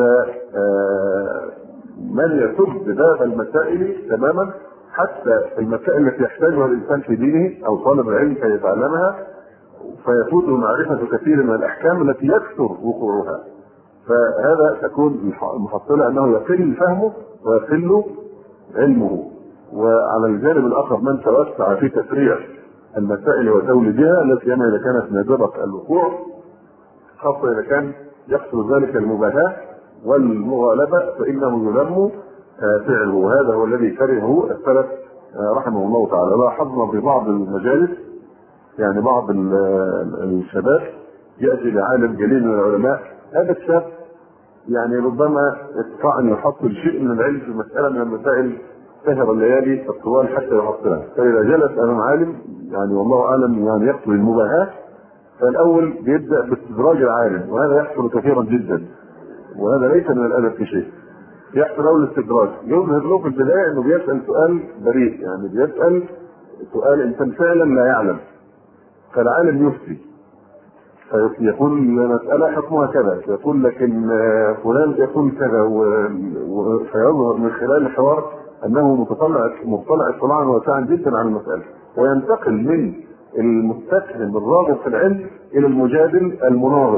فمن يسد باب المسائل تماما حتى المسائل التي يحتاجها الانسان في دينه او طالب العلم كي يتعلمها، فيفوته معرفة كثير من الاحكام التي يكثر وقوعها، فهذا تكون المحصلة انه يقل فهمه ويقل علمه. وعلى الجانب الاخر من توسع في تفريع المسائل وتوليدها التي اذا كانت نادرة الوقوع، خاصة اذا كان يحصل ذلك المباهاة والمغالبة، فانه يذم فعله، وهذا هو الذي كرهه السلف رحمه الله تعالى. لاحظنا في بعض المجالس يعني بعض الشباب ياتي لعالم جليل من العلماء، هذا الشاب يعني ربما يستطيع ان يحصل شيء من العلم في مسألة من المسائل سهر الليالي الطوال حتى يحصلها، فإذا جلس أمام عالم يعني والله أعلم يعني يقتل المباهاة، فالأول بيبدأ باستدراج العالم، وهذا يحصل كثيرا جدا، وهذا ليس من الأدب في شيء. يحصل أول استدراج، يظهر له في البداية أنه بيسأل سؤال بريء، يعني بيسأل سؤال إنسان فعلا لا يعلم، فالعالم يفتي فيقول مسألة حكمها كذا، يقول لكن فلان يقول كذا، فيظهر من خلال الحوار انه مطلع اطلاعا واسعا جدا عن المساله، وينتقل من المستفهم الراغب في العلم الى المجادل المناظر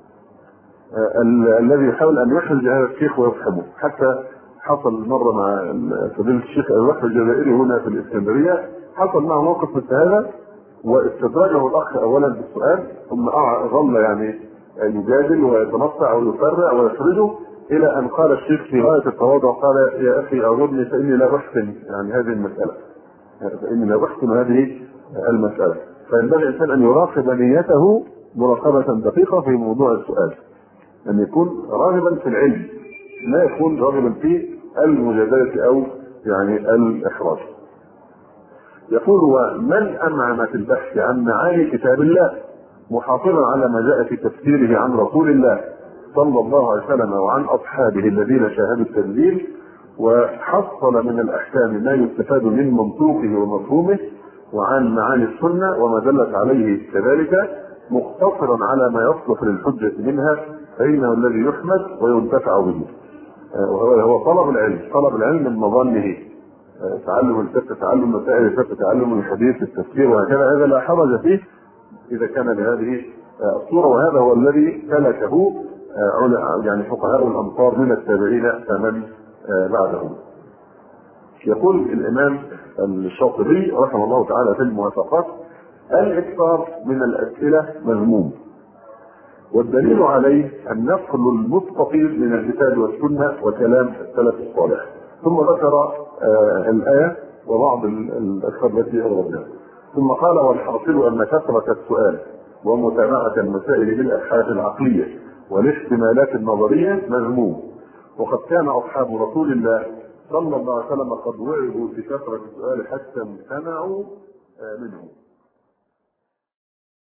الذي يحاول ان يحرج هذا الشيخ ويفهمه. حتى حصل مره مع فضيله الشيخ الوفد الجزائري هنا في الاسكندريه، حصل معه موقف مثل هذا، واستدرجه الاخ اولا بالسؤال، ثم ظل يعني يجادل ويتنطع ويفرع ويخرجه، الى ان قال الشيخ في غايه التواضع قال يا اخي اعذرني فاني لا احسن يعني هذه المساله، فاني لا احسن هذه المساله. فينبغي الانسان ان يراقب نيته مراقبه دقيقه في موضوع السؤال، ان يكون راغبا في العلم، لا يكون راغبا في المجادله او يعني الاحراج. يقول ومن أمعن في البحث عن معاني كتاب الله محافظا على ما جاء في تفسيره عن رسول الله صلى الله عليه وسلم وعن أصحابه الذين شاهدوا التنزيل، وحصل من الأحكام ما يستفاد من منطوقه ومفهومه وعن معاني السنة وما دلت عليه كذلك، مقتصرا على ما يصلح للحجة منها، فإنه الذي يحمد وينتفع به. وهو طلب العلم. طلب العلم من مظنه تعلم الفقه، تعلم مسائل الفقه، تعلم الحديث، التفسير وهكذا، هذا لا حرج فيه اذا كان بهذه الصوره. وهذا هو الذي سلكه يعني فقهاء الامصار من التابعين فمن بعدهم. يقول الامام الشاطبي رحمه الله تعالى في الموافقات: الاكثار من الاسئله مذموم، والدليل عليه النقل المستقيم من الكتاب والسنه وكلام السلف الصالح. ثم ذكر الايه وبعض الاسباب التي اغربها، ثم قال: والحاصل ان كثره السؤال ومتابعه المسائل بالابحاث العقليه والاحتمالات النظريه مذموم، وقد كان اصحاب رسول الله صلى الله عليه وسلم قد وعظوا بكثره السؤال حتى امتنعوا منه.